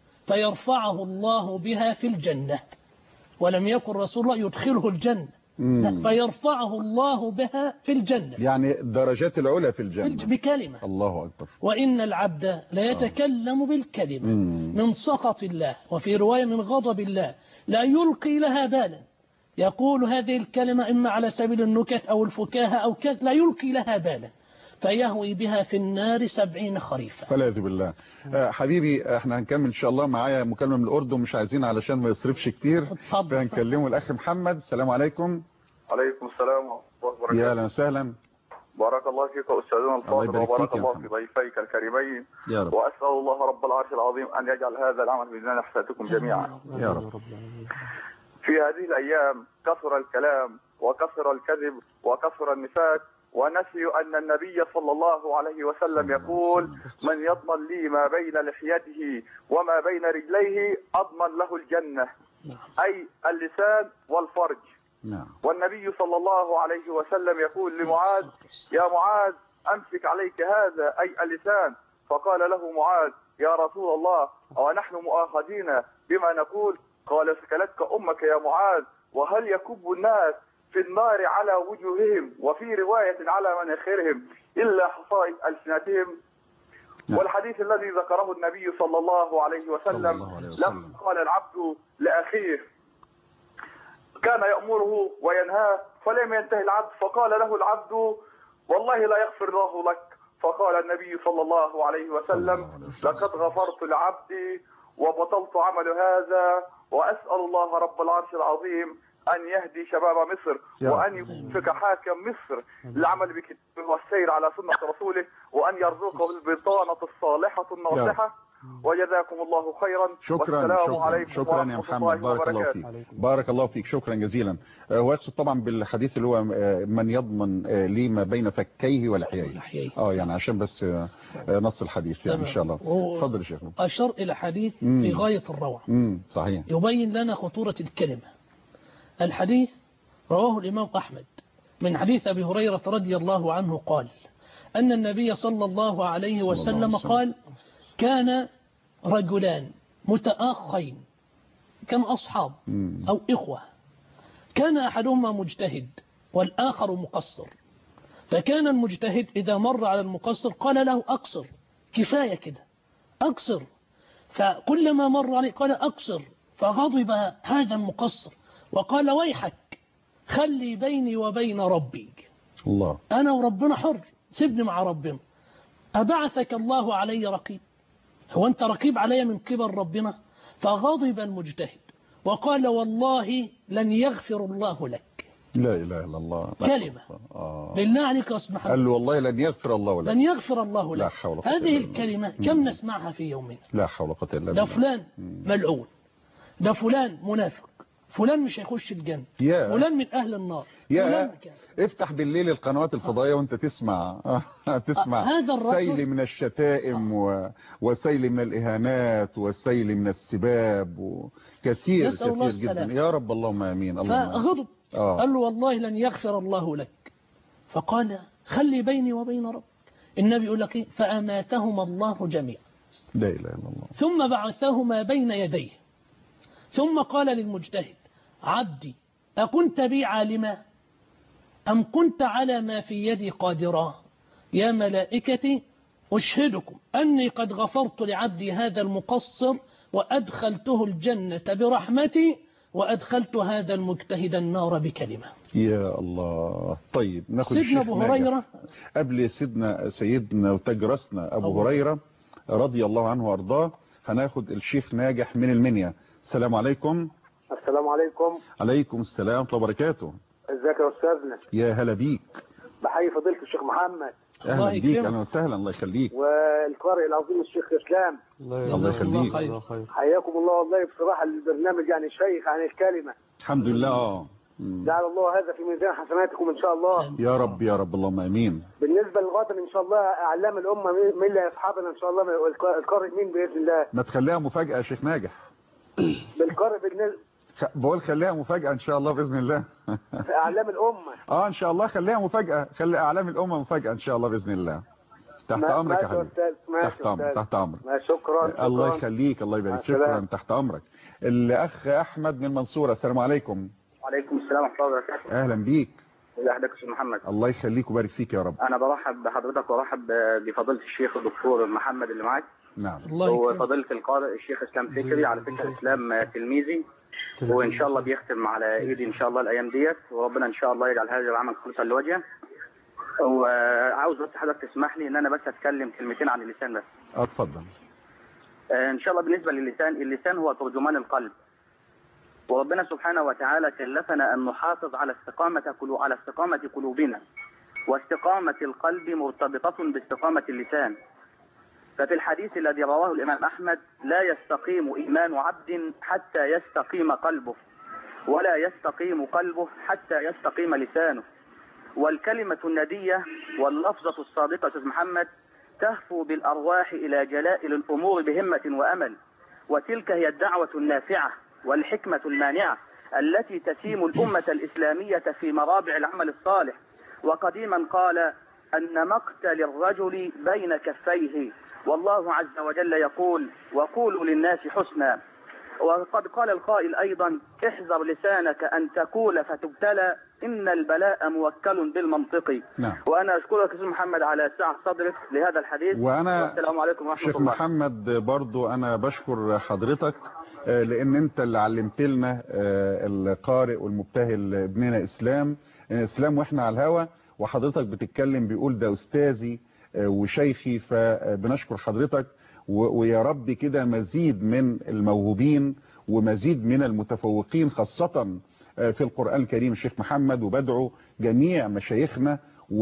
فيرفعه الله بها في الجنة، ولم يكن رسول الله يدخله الجنة، فيرفعه الله بها في الجنة، يعني درجات العلا في الجنة بكلمة. الله أكبر. وإن العبد لا يتكلم بالكلمة مم. من سخط الله، وفي رواية من غضب الله، لا يلقي لها بالا، يقول هذه الكلمة إما على سبيل النكت أو الفكاهة أو كذا، لا يلقي لها بالا فيهوي بها في النار سبعين خريفا. فالعياذ بالله. آه حبيبي، احنا هنكمل ان شاء الله. معايا مكالمة من الأردن، مش عايزين علشان ما يصرفش كتير، فهنكلمه الأخ محمد. السلام عليكم. عليكم السلام ورحمة الله وبركاته. يا اهلا وسهلا. بارك الله فيك أستاذنا الفاضل، وبارك الله في ضيفيك الكريمين، يا رب. وأسأل الله رب العرش العظيم أن يجعل هذا العمل في ميزان حسناتكم جميعا يا رب. في هذه الأيام كثر الكلام وكثر الكذب وكثر النفاق، ونسي أن النبي صلى الله عليه وسلم يقول: من يضمن لي ما بين لحيته وما بين رجليه أضمن له الجنة، أي اللسان والفرج. والنبي صلى الله عليه وسلم يقول لمعاذ: يا معاذ أمسك عليك هذا، أي اللسان. فقال له معاذ: يا رسول الله، ونحن مؤاخذين بما نقول؟ قال: سكلتك أمك يا معاذ، وهل يكب الناس في النار على وجوههم، وفي رواية على مناخرهم، إلا حصائد ألسنتهم. والحديث الذي ذكره النبي صلى الله عليه وسلم لما قال العبد لأخيه، كان يأمره وينهاه فلم ينتهي العبد، فقال له العبد: والله لا يغفر الله لك. فقال النبي صلى الله عليه وسلم لقد غفرت لعبدي وبطلت عمل هذا، وأسأل الله رب العرش العظيم أن يهدي شباب مصر وأن يوفق حاكم مصر للعمل بكتابه والسير على سنة رسوله، وأن يرزقه البطانة الصالحة الناصحة. وجزاكم الله خيرا. شكرا والسلام شكرا عليكم شكرا يا محمد، بارك الله فيك. بارك الله فيك، شكرا جزيلا. ويقصد طبعا بالحديث اللي هو من يضمن لي ما بين فكيه ولحييه. اه يعني عشان بس نص الحديث يعني ان شاء الله. اتفضل يا شيخ. اشار الى حديث في غايه الروعه. امم صحيح. يبين لنا خطوره الكلمه. الحديث رواه الامام احمد من حديث ابي هريره رضي الله عنه قال ان النبي صلى الله عليه وسلم قال: كان رجلان متآخين، كان أصحاب أو إخوة، كان أحدهما مجتهد والآخر مقصر، فكان المجتهد إذا مر على المقصر قال له: أقصر، كفاية كده، أقصر. فكلما مر عليه قال: أقصر، فغضب هذا المقصر وقال: ويحك، خلي بيني وبين ربي، الله، أنا وربنا حر، سيبني مع ربنا. أبعثك الله علي رقيب؟ هو أنت رقيب علي من قبل ربنا؟ فغضب المجتهد وقال: والله لن يغفر الله لك. لا إله إلا الله. كلمة آه. بالله عليك أصبح قال له: والله لن يغفر الله لك. لن يغفر الله لك. لا حول ولا قوة. هذه الكلمة كم نسمعها في يومنا؟ لا حول ولا قوة إلا بالله. ده فلان ملعون، ده فلان منافق، فلان مش هيخش الجنة، فلان من أهل النار. يا افتح بالليل القنوات الفضائية وانت تسمع تسمع هذا سيل من الشتائم و... وسيل من الإهانات وسيل من السباب وكثير كثير جدا. يا رب اللهم امين. فغضب آه. قال له: والله لن يغفر الله لك. فقال: خلي بيني وبين ربك. النبي يقول لك: فأماتهما الله جميعا. لا إله إلا الله. ثم بعثهما بين يديه ثم قال للمجتهد: عبدي، أكنت بي عالما أم كنت على ما في يدي قادرا؟ يا ملائكتي أشهدكم أني قد غفرت لعبدي هذا المقصر وأدخلته الجنة برحمتي وأدخلت هذا المجتهد النار بكلمة. يا الله. طيب ناخد سيدنا أبو هريرة قبل سيدنا سيدنا وتجرسنا أبو, أبو هريرة رضي الله عنه وأرضاه. هناخد الشيخ ناجح من المنيا. السلام عليكم. السلام عليكم. عليكم السلام ورحمة الله وبركاته. ازيك يا استاذنا؟ يا هلا بيك. بحيي فضيلة الشيخ محمد. اهلا بيك. اهلا وسهلا. الله يخليك. والقارئ العظيم الشيخ اسلام. الله يخليك. حياكم الله. والله بصراحة البرنامج يعني شيخ عن الكلمة. الحمد لله. اه جعل الله هذا في ميزان حسناتكم ان شاء الله. يا رب يا رب اللهم امين. بالنسبة للغاطن ان شاء الله اعلام الامة مين اللي اصحابنا ان شاء الله، القارئ مين باذن الله؟ ما تخليها مفاجأة يا شيخ ناجح. بالقارئ بالنسبة بقول خليها مفاجأة ان شاء الله باذن الله. اعلام الامة. اه ان شاء الله خليها مفاجأة، خلي اعلام الامة مفاجأة ان شاء الله باذن الله. تحت امرك يا حبيبي. تحت امرك. تحت امرك. شكرا. الله يخليك. الله يبارك. شكرا. تحت امرك. الاخ احمد من المنصورة. السلام عليكم. وعليكم السلام ورحمة الله وبركاته. اهلا بيك. ازي حضرتك يا استاذ محمد؟ الله يخليك ويبارك فيك يا رب. انا برحب بحضرتك وارحب بفضيلة الشيخ الدكتور محمد اللي معاك. نعم. وفضيلة القارئ الشيخ اسلام فكري. على فكرة اسلام تلميذي وان شاء الله بيختم على ايدي ان شاء الله الايام ديت، وربنا ان شاء الله يجعل هذا العمل خالصا لوجهه. وعاوز بس حضرتك تسمح لي ان انا بس اتكلم كلمتين عن اللسان بس. اتفضل. ان شاء الله بالنسبه للسان، اللسان هو ترجمان القلب، وربنا سبحانه وتعالى كلفنا ان نحافظ على استقامه على استقامه قلوبنا، واستقامه القلب مرتبطه باستقامه اللسان. ففي الحديث الذي رواه الإمام أحمد: لا يستقيم إيمان عبد حتى يستقيم قلبه، ولا يستقيم قلبه حتى يستقيم لسانه. والكلمة الندية واللفظة الصادقة أستاذ محمد تهفو بالأرواح إلى جلائل الأمور بهمة وأمل، وتلك هي الدعوة النافعة والحكمة المانعة التي تسيم الأمة الإسلامية في مرابع العمل الصالح. وقديما قال أن مقتل الرجل بين كفيه، والله عز وجل يقول: وقولوا للناس حسنا. وقد قال القائل أيضا: احذر لسانك أن تقول فتبتلى، إن البلاء موكل بالمنطق. نعم. وأنا أشكرك أستاذ محمد على سعة صدرك لهذا الحديث. وأنا والسلام عليكم ورحمة شيخ الله. محمد برضو أنا بشكر حضرتك لأن أنت اللي علمت لنا القارئ والمبتهل ابننا إسلام إسلام وإحنا على الهوا، وحضرتك بتتكلم بيقول ده أستاذي وشيخي، فبنشكر حضرتك، ويا رب كده مزيد من الموهوبين ومزيد من المتفوقين خاصة في القرآن الكريم الشيخ محمد. وبدعو جميع مشايخنا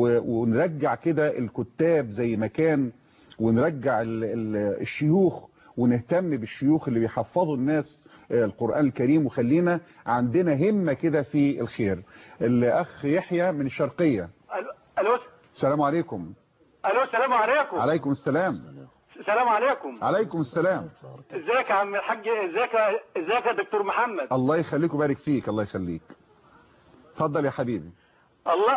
ونرجع كده الكتاب زي ما كان، ونرجع الشيوخ ونهتم بالشيوخ اللي بيحفظوا الناس القرآن الكريم، وخلينا عندنا همة كده في الخير. الأخ يحيى من الشرقية. ألو. السلام عليكم. ألو السلام عليكم. عليكم السلام. السلام عليكم. عليكم السلام. ازيك يا عم الحاج؟ ازيك ازيك يا دكتور محمد؟ الله يخليك ويبارك فيك. الله يخليك. اتفضل يا حبيبي. الله.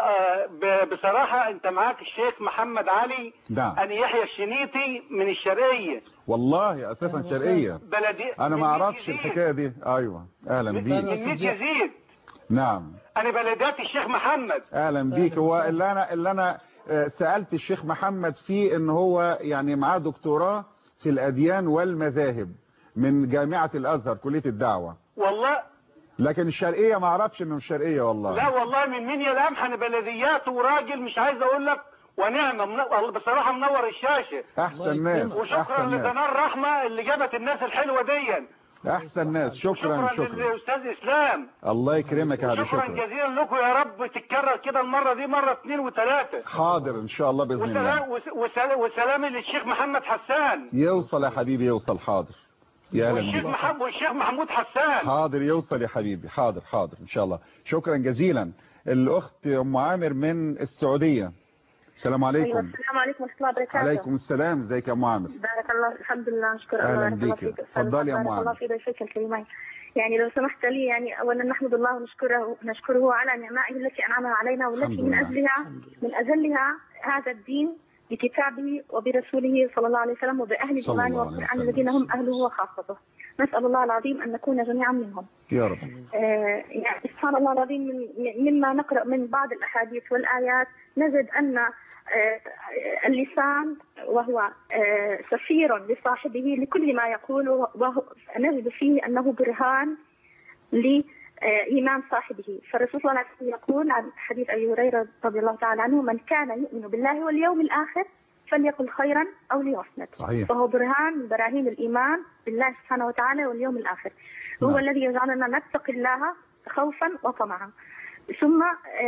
بصراحة انت معاك الشيخ محمد علي. نعم. أنا يحيى الشنيطي من الشرقية. والله اساسا شرقية. بلدي. انا ما اعرفش الحكاية دي. ايوه اهلا بيك. من ميت يزيد. نعم. انا بلديات الشيخ محمد. اهلا بيك. هو اللي انا اللي انا سألت الشيخ محمد فيه ان هو يعني معاه دكتوراه في الاديان والمذاهب من جامعة الازهر كلية الدعوة. والله. لكن الشرقية ما اعرفش انه الشرقية والله. لا والله من منيا القمح. انا بلديات وراجل مش عايز اقول لك ونعمة من... بصراحة منور الشاشة. احسن ناس. وشكرا لقناة الرحمة اللي جابت الناس الحلوة دي. احسن ناس. شكرا شكرا, شكرا. للاستاذ اسلام. الله يكرمك يا حبيبي. شكرا جزيلا لكم. يا رب تتكرر كده المرة دي مرة اثنين وثلاثة. حاضر ان شاء الله باذن الله. وسلام وسلامي للشيخ محمد حسان. يوصل يا حبيبي يوصل. حاضر. يا اهلا والشيخ محمد والشيخ محمود حسان. حاضر يوصل يا حبيبي. حاضر حاضر ان شاء الله. شكرا جزيلا. الاخت ام عامر من السعودية. السلام عليكم. أيوة السلام عليكم ورحمة الله وبركاته. عليكم السلام. ازيك يا ام عامر؟ بارك الله. الحمد لله نشكر الله. اهلا بيك. اتفضلي يا ام عامر. بارك الله في ضيفك الكريمين. يعني لو سمحت لي يعني اولا نحمد الله ونشكره نشكره على نعمائه التي انعمها علينا والتي من اجلها من اجلها هذا الدين بكتابه وبرسوله صلى الله عليه وسلم وباهل الايمان والقران الذين هم اهله وخاصته. نسال الله العظيم ان نكون جميعا منهم. يا رب. آه يعني سبحان الله العظيم من مما نقرا من بعض الاحاديث والايات نجد ان آه اللسان وهو آه سفير لصاحبه لكل ما يقول، وهو نجد فيه انه برهان لإيمان صاحبه. فالرسول صلى الله عليه وسلم يقول عن حديث أبي هريرة رضي الله تعالى عنه: من كان يؤمن بالله واليوم الآخر فليقل خيرا أو ليصمت. صحيح. فهو برهان من براهين الإيمان بالله سبحانه وتعالى واليوم الآخر. هو نعم. الذي يجعلنا نتقي الله خوفا وطمعا. ثم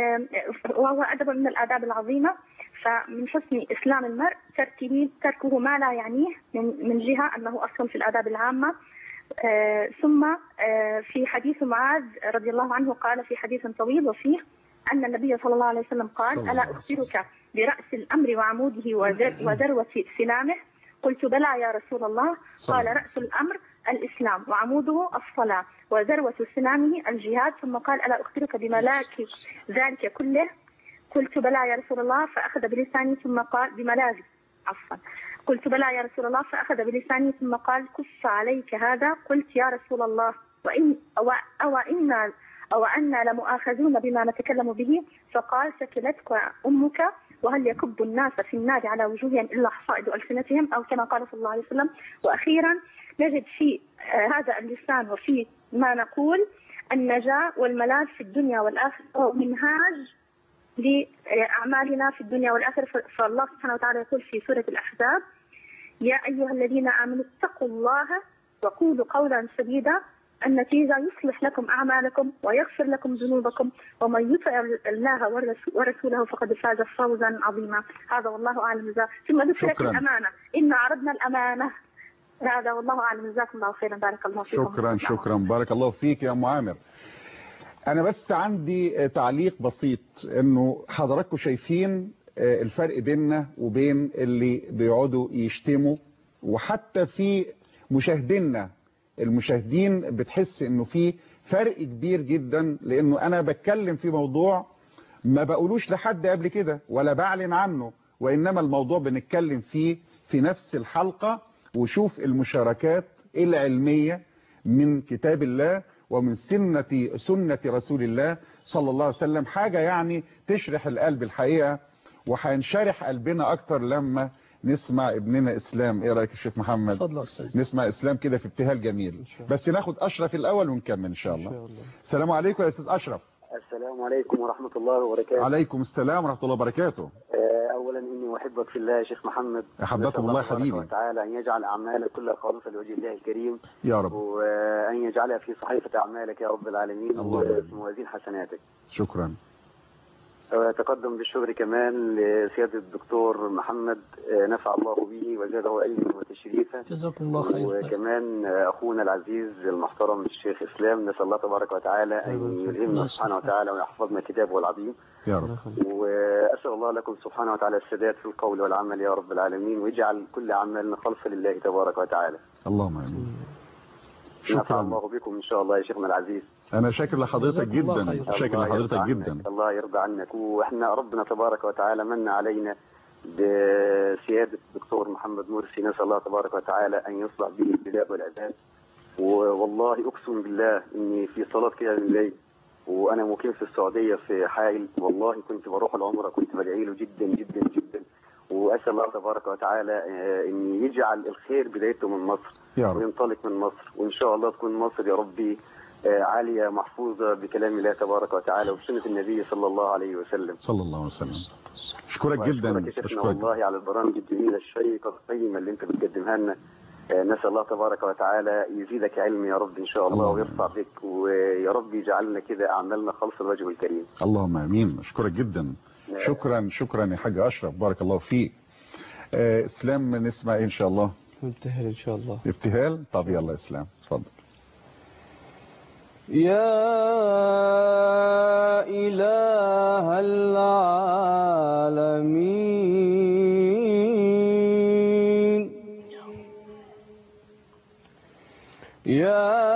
وهو أدب من الآداب العظيمة. فمن حسن إسلام المرء تركه تركه ما لا يعنيه من من جهة أنه أصل في الآداب العامة. آه ثم آه في حديث معاذ رضي الله عنه قال في حديث طويل وفيه أن النبي صلى الله عليه وسلم قال: ألا أخبرك برأس الأمر وعموده وذروة سنامه؟ قلت: بلى يا رسول الله. قال: رأس الأمر الإسلام وعموده الصلاة وذروة سنامه الجهاد. ثم قال: ألا أخبرك بملاك ذلك كله؟ قلت: بلى يا رسول الله. فأخذ بلساني ثم قال: بملاذ عفوا قلت: بلى يا رسول الله. فأخذ بلساني ثم قال: كف عليك هذا. قلت: يا رسول الله وإن أو, أو إنا أو أنا لمؤاخذون بما نتكلم به. فقال: ثكلتك أمك وهل يكب الناس في النار على وجوههم إلا حصائد ألسنتهم، أو كما قال صلى الله عليه وسلم. وأخيرا نجد في هذا اللسان وفي ما نقول النجاة والملاذ في الدنيا والآخرة ومنهاج لأعمالنا في الدنيا والآخرة. فالله سبحانه وتعالى يقول في سورة الأحزاب: يا أيها الذين آمنوا اتقوا الله وقولوا قولا سديدا النتيجة يصلح لكم أعمالكم ويغفر لكم ذنوبكم ومن يطع الله ورسوله فقد فاز فوزا عظيما. هذا والله أعلم. ثم ذكرت الأمانة: إن عرضنا الأمانة. هذا والله أعلم. جزاكم الله خيرا. بارك الله فيكم. شكرا شكرا. بارك الله فيك يا أم عامر. أنا بس عندي تعليق بسيط، إنه حضراتكم شايفين الفرق بيننا وبين اللي بيقعدوا يشتموا، وحتى في مشاهدينا المشاهدين بتحس إنه في فرق كبير جدا، لأنه أنا بتكلم في موضوع ما بقولوش لحد قبل كده ولا بعلن عنه، وإنما الموضوع بنتكلم فيه في نفس الحلقة. وشوف المشاركات العلمية من كتاب الله ومن سنة سنة رسول الله صلى الله عليه وسلم، حاجة يعني تشرح القلب الحقيقة، وهينشرح قلبنا أكتر لما نسمع ابننا إسلام. إيه رأيك يا شيخ محمد؟ اتفضل أستاذ. نسمع إسلام كده في ابتهال جميل، بس ناخد أشرف الأول ونكمل إن شاء الله. السلام عليكم يا أستاذ أشرف. السلام عليكم ورحمة الله وبركاته. عليكم السلام ورحمة الله وبركاته. أولا إني أحبك في الله يا شيخ محمد. أحبكم الله حبيبي. وتعالى أن يجعل أعمالك كلها خالصة لوجه الله الكريم يا رب، وأن يجعلها في صحيفة أعمالك يا رب العالمين وفي موازين حسناتك. شكرا. أتقدم بالشكر كمان لسيادة الدكتور محمد، نفع الله به وزاده علما وتشريفا. جزاكم الله خير. وكمان أخونا العزيز المحترم الشيخ إسلام، نسأل الله تبارك وتعالى أن يلهمنا سبحانه وتعالى ويحفظنا كتابه العظيم يا رب. وأسأل الله لكم سبحانه وتعالى السداد في القول والعمل يا رب العالمين، ويجعل كل أعمالنا خالصة لله تبارك وتعالى. اللهم آمين. نفع الله بكم إن شاء الله يا شيخنا العزيز. أنا شاكر لحضرتك جدا، شاكر لحضرتك جدا. الله يرضى عنك. وإحنا ربنا تبارك وتعالى من علينا بسيادة الدكتور محمد مرسي، نسأل الله تبارك وتعالى أن يصلح به البلاد والعباد. والله أقسم بالله إني في صلاة كده بالليل وأنا مقيم في السعودية في حائل، والله كنت بروح العمرة كنت بدعي له جدا جدا جدا، وأسأل الله تبارك وتعالى أن يجعل الخير بدايته من مصر وينطلق من مصر، وإن شاء الله تكون مصر يا ربي عالية محفوظة بكلام الله تبارك وتعالى وبسنة النبي صلى الله عليه وسلم. صلى الله عليه وسلم. أشكرك جدا. أشكرك والله على البرامج الجميلة الشيقة القيمة اللي أنت بتقدمها لنا. نسأل الله تبارك وتعالى يزيدك علم يا رب إن شاء الله ويرفع بك، ويا رب يجعلنا كده أعمالنا خالصة لوجهه الكريم. اللهم آمين. أشكرك جدا. شكرا شكرا يا حاج أشرف، بارك الله فيك. آه إسلام نسمع إن شاء الله. ابتهال إن شاء الله. ابتهال. طب يلا إسلام اتفضل. يا إله العالمين يا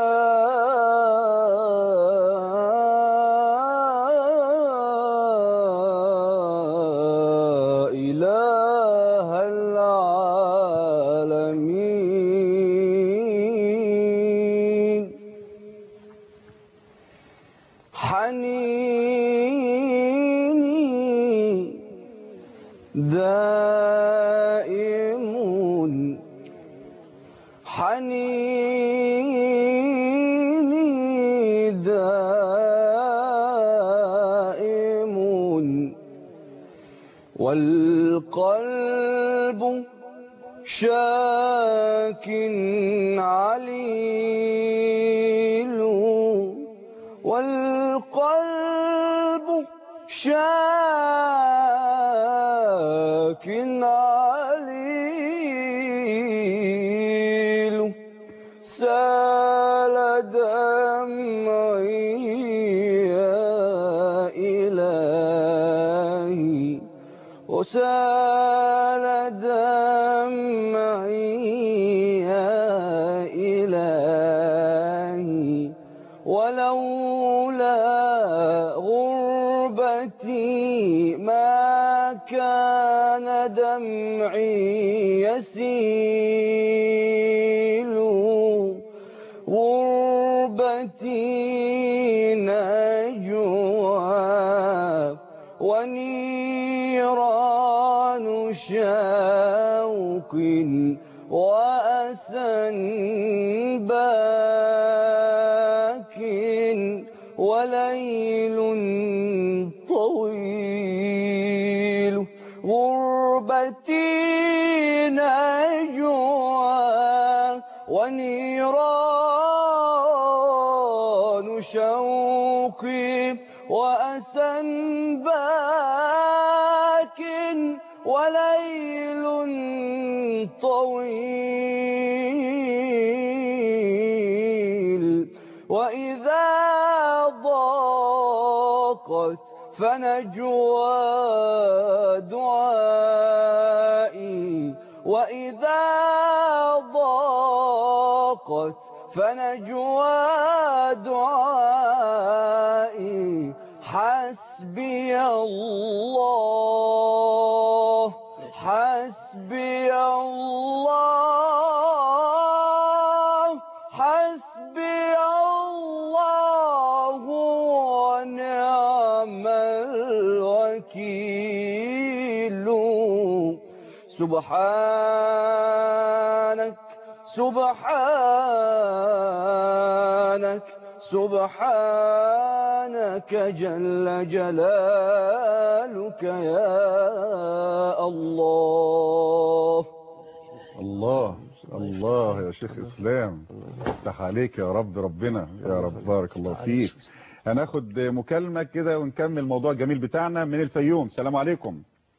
والقلب شاك عليل والقلب شاك عليل سال دمعي يا إلهي وسال دمعي يا إلهي ولولا غربتي ما كان دمعي يسيل غربتي نجوى ونيران شوق وأسى باك وليل طويل غربتي نجوى ونيران شوق وأسى باك وليل طويل وإذا ضاقت فنجوى دعائي وإذا ضاقت فنجوى دعائي حسبي الله حسبي الله حسبي الله ونعم الوكيل سبحانك سبحانك سبحانك جل جلالك يا الله. الله الله يا شيخ إسلام، افتح عليك يا رب، ربنا يا رب، بارك الله فيك. هناخد مكالمة كده ونكمل الموضوع الجميل بتاعنا من الفيوم. السلام عليكم.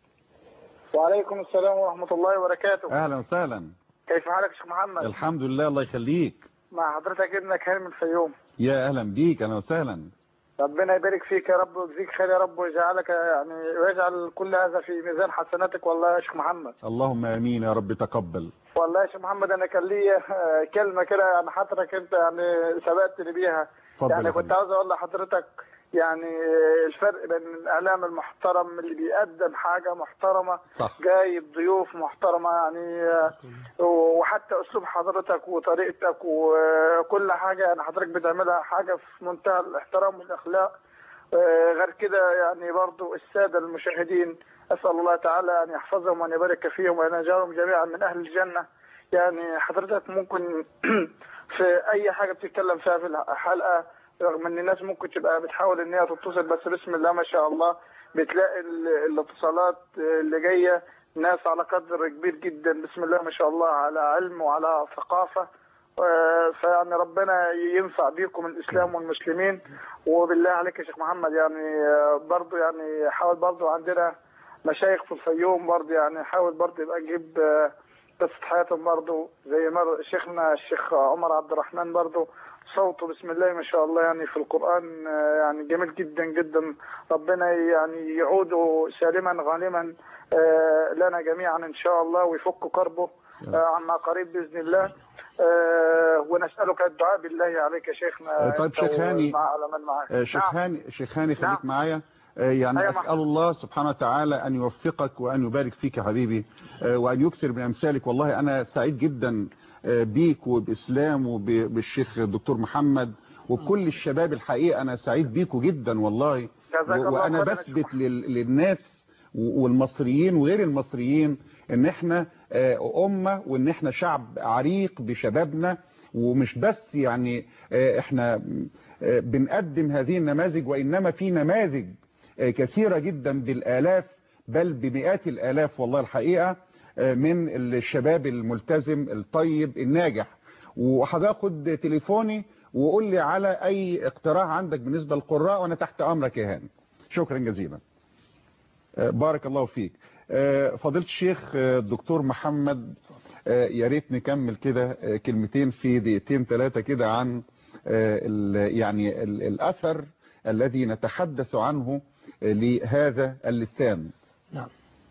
وعليكم السلام ورحمة الله وبركاته. أهلا وسهلا. كيف حالك يا شيخ محمد؟ الحمد لله، الله يخليك. مع حضرتك ابنك هاني من الفيوم. يا أهلا بيك، أهلا وسهلا. ربنا يبارك فيك يا رب ويجزيك خير يا رب، ويجعلك يعني ويجعل كل هذا في ميزان حسناتك والله يا شيخ محمد. اللهم امين يا رب، تقبل. والله يا شيخ محمد انا كان لي كلمه كده يعني حضرتك انت يعني سبقتني بيها. يعني كنت عاوز اقول لحضرتك يعني الفرق بين الاعلام المحترم اللي بيقدم حاجه محترمه صح. جايب ضيوف محترمه يعني، وحتى اسلوب حضرتك وطريقتك وكل حاجه يعني حضرتك بتعملها حاجه في منتهى الاحترام والاخلاق. غير كده يعني برضو الساده المشاهدين اسال الله تعالى ان يحفظهم وان يبارك فيهم وان يجعلهم جميعا من اهل الجنه. يعني حضرتك ممكن في اي حاجه بتتكلم فيها في الحلقه، رغم ان الناس ممكن تبقى بتحاول ان هي تتصل، بس بسم الله ما شاء الله بتلاقي الاتصالات اللي جايه ناس على قدر كبير جدا، بسم الله ما شاء الله، على علم وعلى ثقافه. فيعني ربنا ينفع بيكم الاسلام والمسلمين. وبالله عليك يا شيخ محمد يعني برضو يعني حاول برضو عندنا مشايخ في الفيوم برضو يعني حاول برضو يبقى نجيب قصة حياتهم برضو زي مر شيخنا الشيخ عمر عبد الرحمن برضو صوته بسم الله ما شاء الله يعني في القرآن يعني جميل جدا جدا. ربنا يعني يعود سالما غانما لنا جميعا ان شاء الله ويفك كربه عما قريب باذن الله. ونسألك الدعاء بالله عليك يا شيخنا. طيب شيخ هاني، شيخ هاني شيخ هاني خليك نعم. معايا يعني أيوة أسأل الله سبحانه وتعالى أن يوفقك وأن يبارك فيك يا حبيبي وأن يكثر من أمثالك. والله أنا سعيد جدا بيك وبإسلام وبالشيخ الدكتور محمد وكل الشباب. الحقيقة أنا سعيد بيكوا جدا والله، وأنا بثبت للناس والمصريين وغير المصريين ان احنا امة وان احنا شعب عريق بشبابنا. ومش بس يعني احنا بنقدم هذه النماذج، وانما في نماذج كثيرة جدا بالالاف بل بمئات الالاف والله الحقيقة من الشباب الملتزم الطيب الناجح. وهاخد تليفوني وقول لي على اي اقتراح عندك بالنسبة للقراء وانا تحت امرك يا هاني. شكرا جزيلا، بارك الله فيك. فضيلة الشيخ الدكتور محمد، يا ريت نكمل كده كلمتين في دقيقتين ثلاثة كده عن يعني الأثر الذي نتحدث عنه لهذا اللسان. نعم،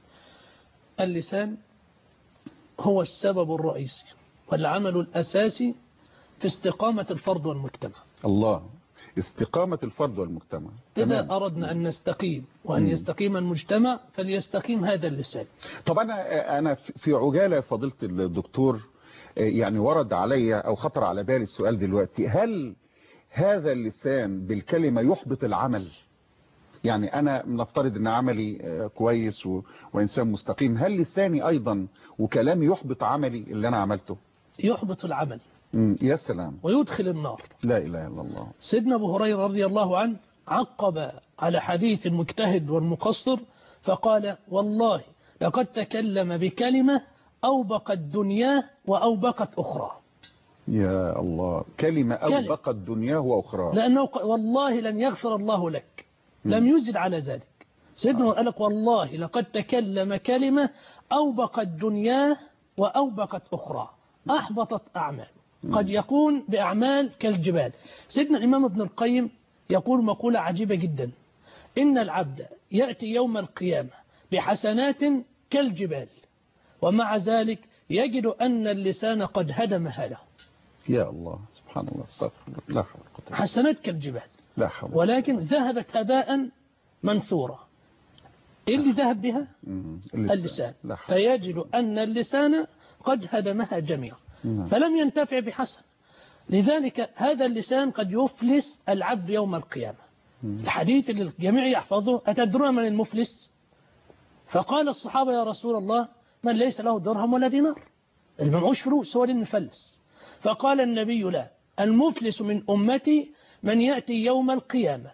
اللسان هو السبب الرئيسي والعمل الأساسي في استقامة الفرد والمجتمع. الله، استقامة الفرد والمجتمع. إذا تمام. أردنا أن نستقيم وأن مم. يستقيم المجتمع فليستقيم هذا اللسان. طب أنا, أنا في عجالة فضيلة الدكتور يعني ورد علي أو خطر على بالي السؤال دلوقتي، هل هذا اللسان بالكلمة يحبط العمل؟ يعني أنا نفترض أن عملي كويس و... وإنسان مستقيم، هل لساني أيضا وكلامي يحبط عملي اللي أنا عملته؟ يحبط العمل. يا سلام. ويدخل النار. لا إله إلا الله. سيدنا أبو هريرة رضي الله عنه عقب على حديث المجتهد والمقصر فقال: والله لقد تكلم بكلمة أوبقت دنياه وأوبقت أخرى. يا الله، كلمة أوبقت دنياه وأخرى. لأنه والله لن يغفر الله لك، لم يزد على ذلك. سيدنا قال لك: والله لقد تكلم كلمة أوبقت دنياه وأوبقت أخرى، أحبطت أعمال. قد يكون بأعمال كالجبال. سيدنا الإمام ابن القيم يقول مقولة عجيبة جدا: إن العبد يأتي يوم القيامة بحسنات كالجبال ومع ذلك يجد أن اللسان قد هدم هاله. يا الله، سبحان الله، استغفر الله، لا حول ولا قوة. حسنات كالجبال لا حول، ولكن ذهبت هباء منثورا. إيه اللي ذهب بها؟ اللسان, اللسان. فيجد أن اللسان قد هدمها جميعا فلم ينتفع بحسن. لذلك هذا اللسان قد يفلس العبد يوم القيامة. الحديث اللي الجميع يحفظه: أتدرون من المفلس؟ فقال الصحابة: يا رسول الله، من ليس له درهم ولا دينار، اللي ما معوش فلوس هو اللي مفلس. فقال النبي: لا، المفلس من أمتي من يأتي يوم القيامة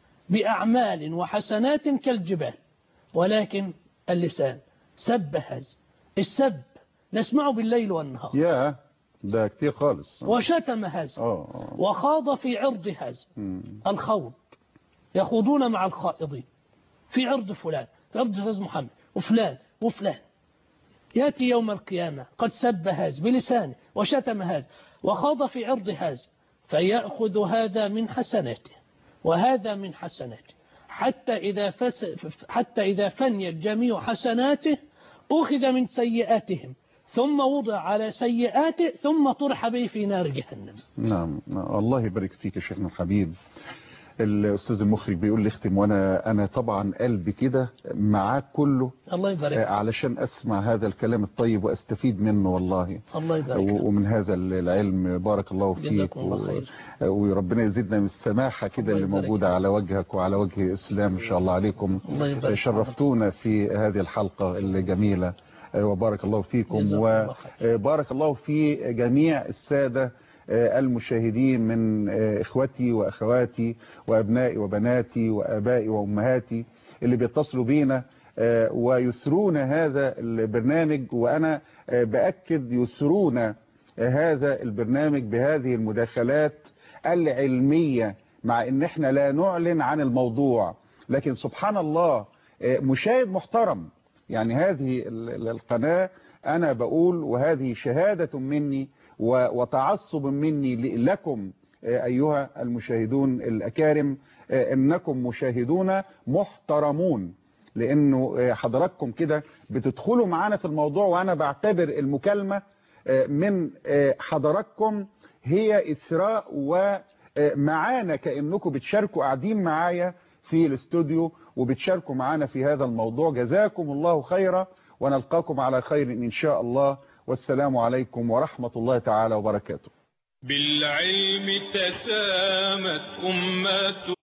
بأعمال وحسنات كالجبال، ولكن اللسان سب هز. السب نسمعه بالليل والنهار، يا ده كتير خالص. وشتم هز، وخاض في عرض هز. الخوض، يخوضون مع الخائضين في عرض فلان، في عرض أستاذ محمد وفلان وفلان. يأتي يوم القيامة قد سب هاز بلسانه وشتم هاز وخاض في عرض هاز، فيأخذ هذا من حسناته وهذا من حسناته، حتى إذا, فس حتى إذا فنيت جميع حسناته أخذ من سيئاتهم ثم وضع على سيئاته ثم طرح به في نار جهنم. نعم، الله يبارك فيك يا شيخنا الحبيب. الأستاذ المخرج بيقول لي اختم، وأنا أنا طبعا قلبي كده معاك كله. الله يبارك. علشان أسمع هذا الكلام الطيب وأستفيد منه والله. الله يبارك. ومن هذا العلم بارك الله فيك. جزاكم الله خير. وربنا يزيدنا من السماحة كده اللي موجودة على وجهك وعلى وجه الإسلام إن شاء الله عليكم. الله يبارك. شرفتونا في هذه الحلقة الجميلة وبارك الله فيكم، وبارك الله في جميع السادة المشاهدين من إخوتي وأخواتي وأبنائي وبناتي وآبائي وأمهاتي اللي بيتصلوا بينا ويسرون هذا البرنامج. وأنا بأكد يسرون هذا البرنامج بهذه المداخلات العلمية، مع إن احنا لا نعلن عن الموضوع، لكن سبحان الله مشاهد محترم. يعني هذه القناة أنا بقول، وهذه شهادة مني وتعصب مني لكم أيها المشاهدون الأكارم، إنكم مشاهدون محترمون، لأنه حضراتكم كده بتدخلوا معانا في الموضوع، وأنا بعتبر المكالمة من حضراتكم هي إثراء ومعانا، كأنكم بتشاركوا قاعدين معايا في الاستوديو وبتشاركوا معانا في هذا الموضوع. جزاكم الله خيرا، ونلقاكم على خير إن شاء الله، والسلام عليكم ورحمة الله تعالى وبركاته. بالعلم تسامت أمة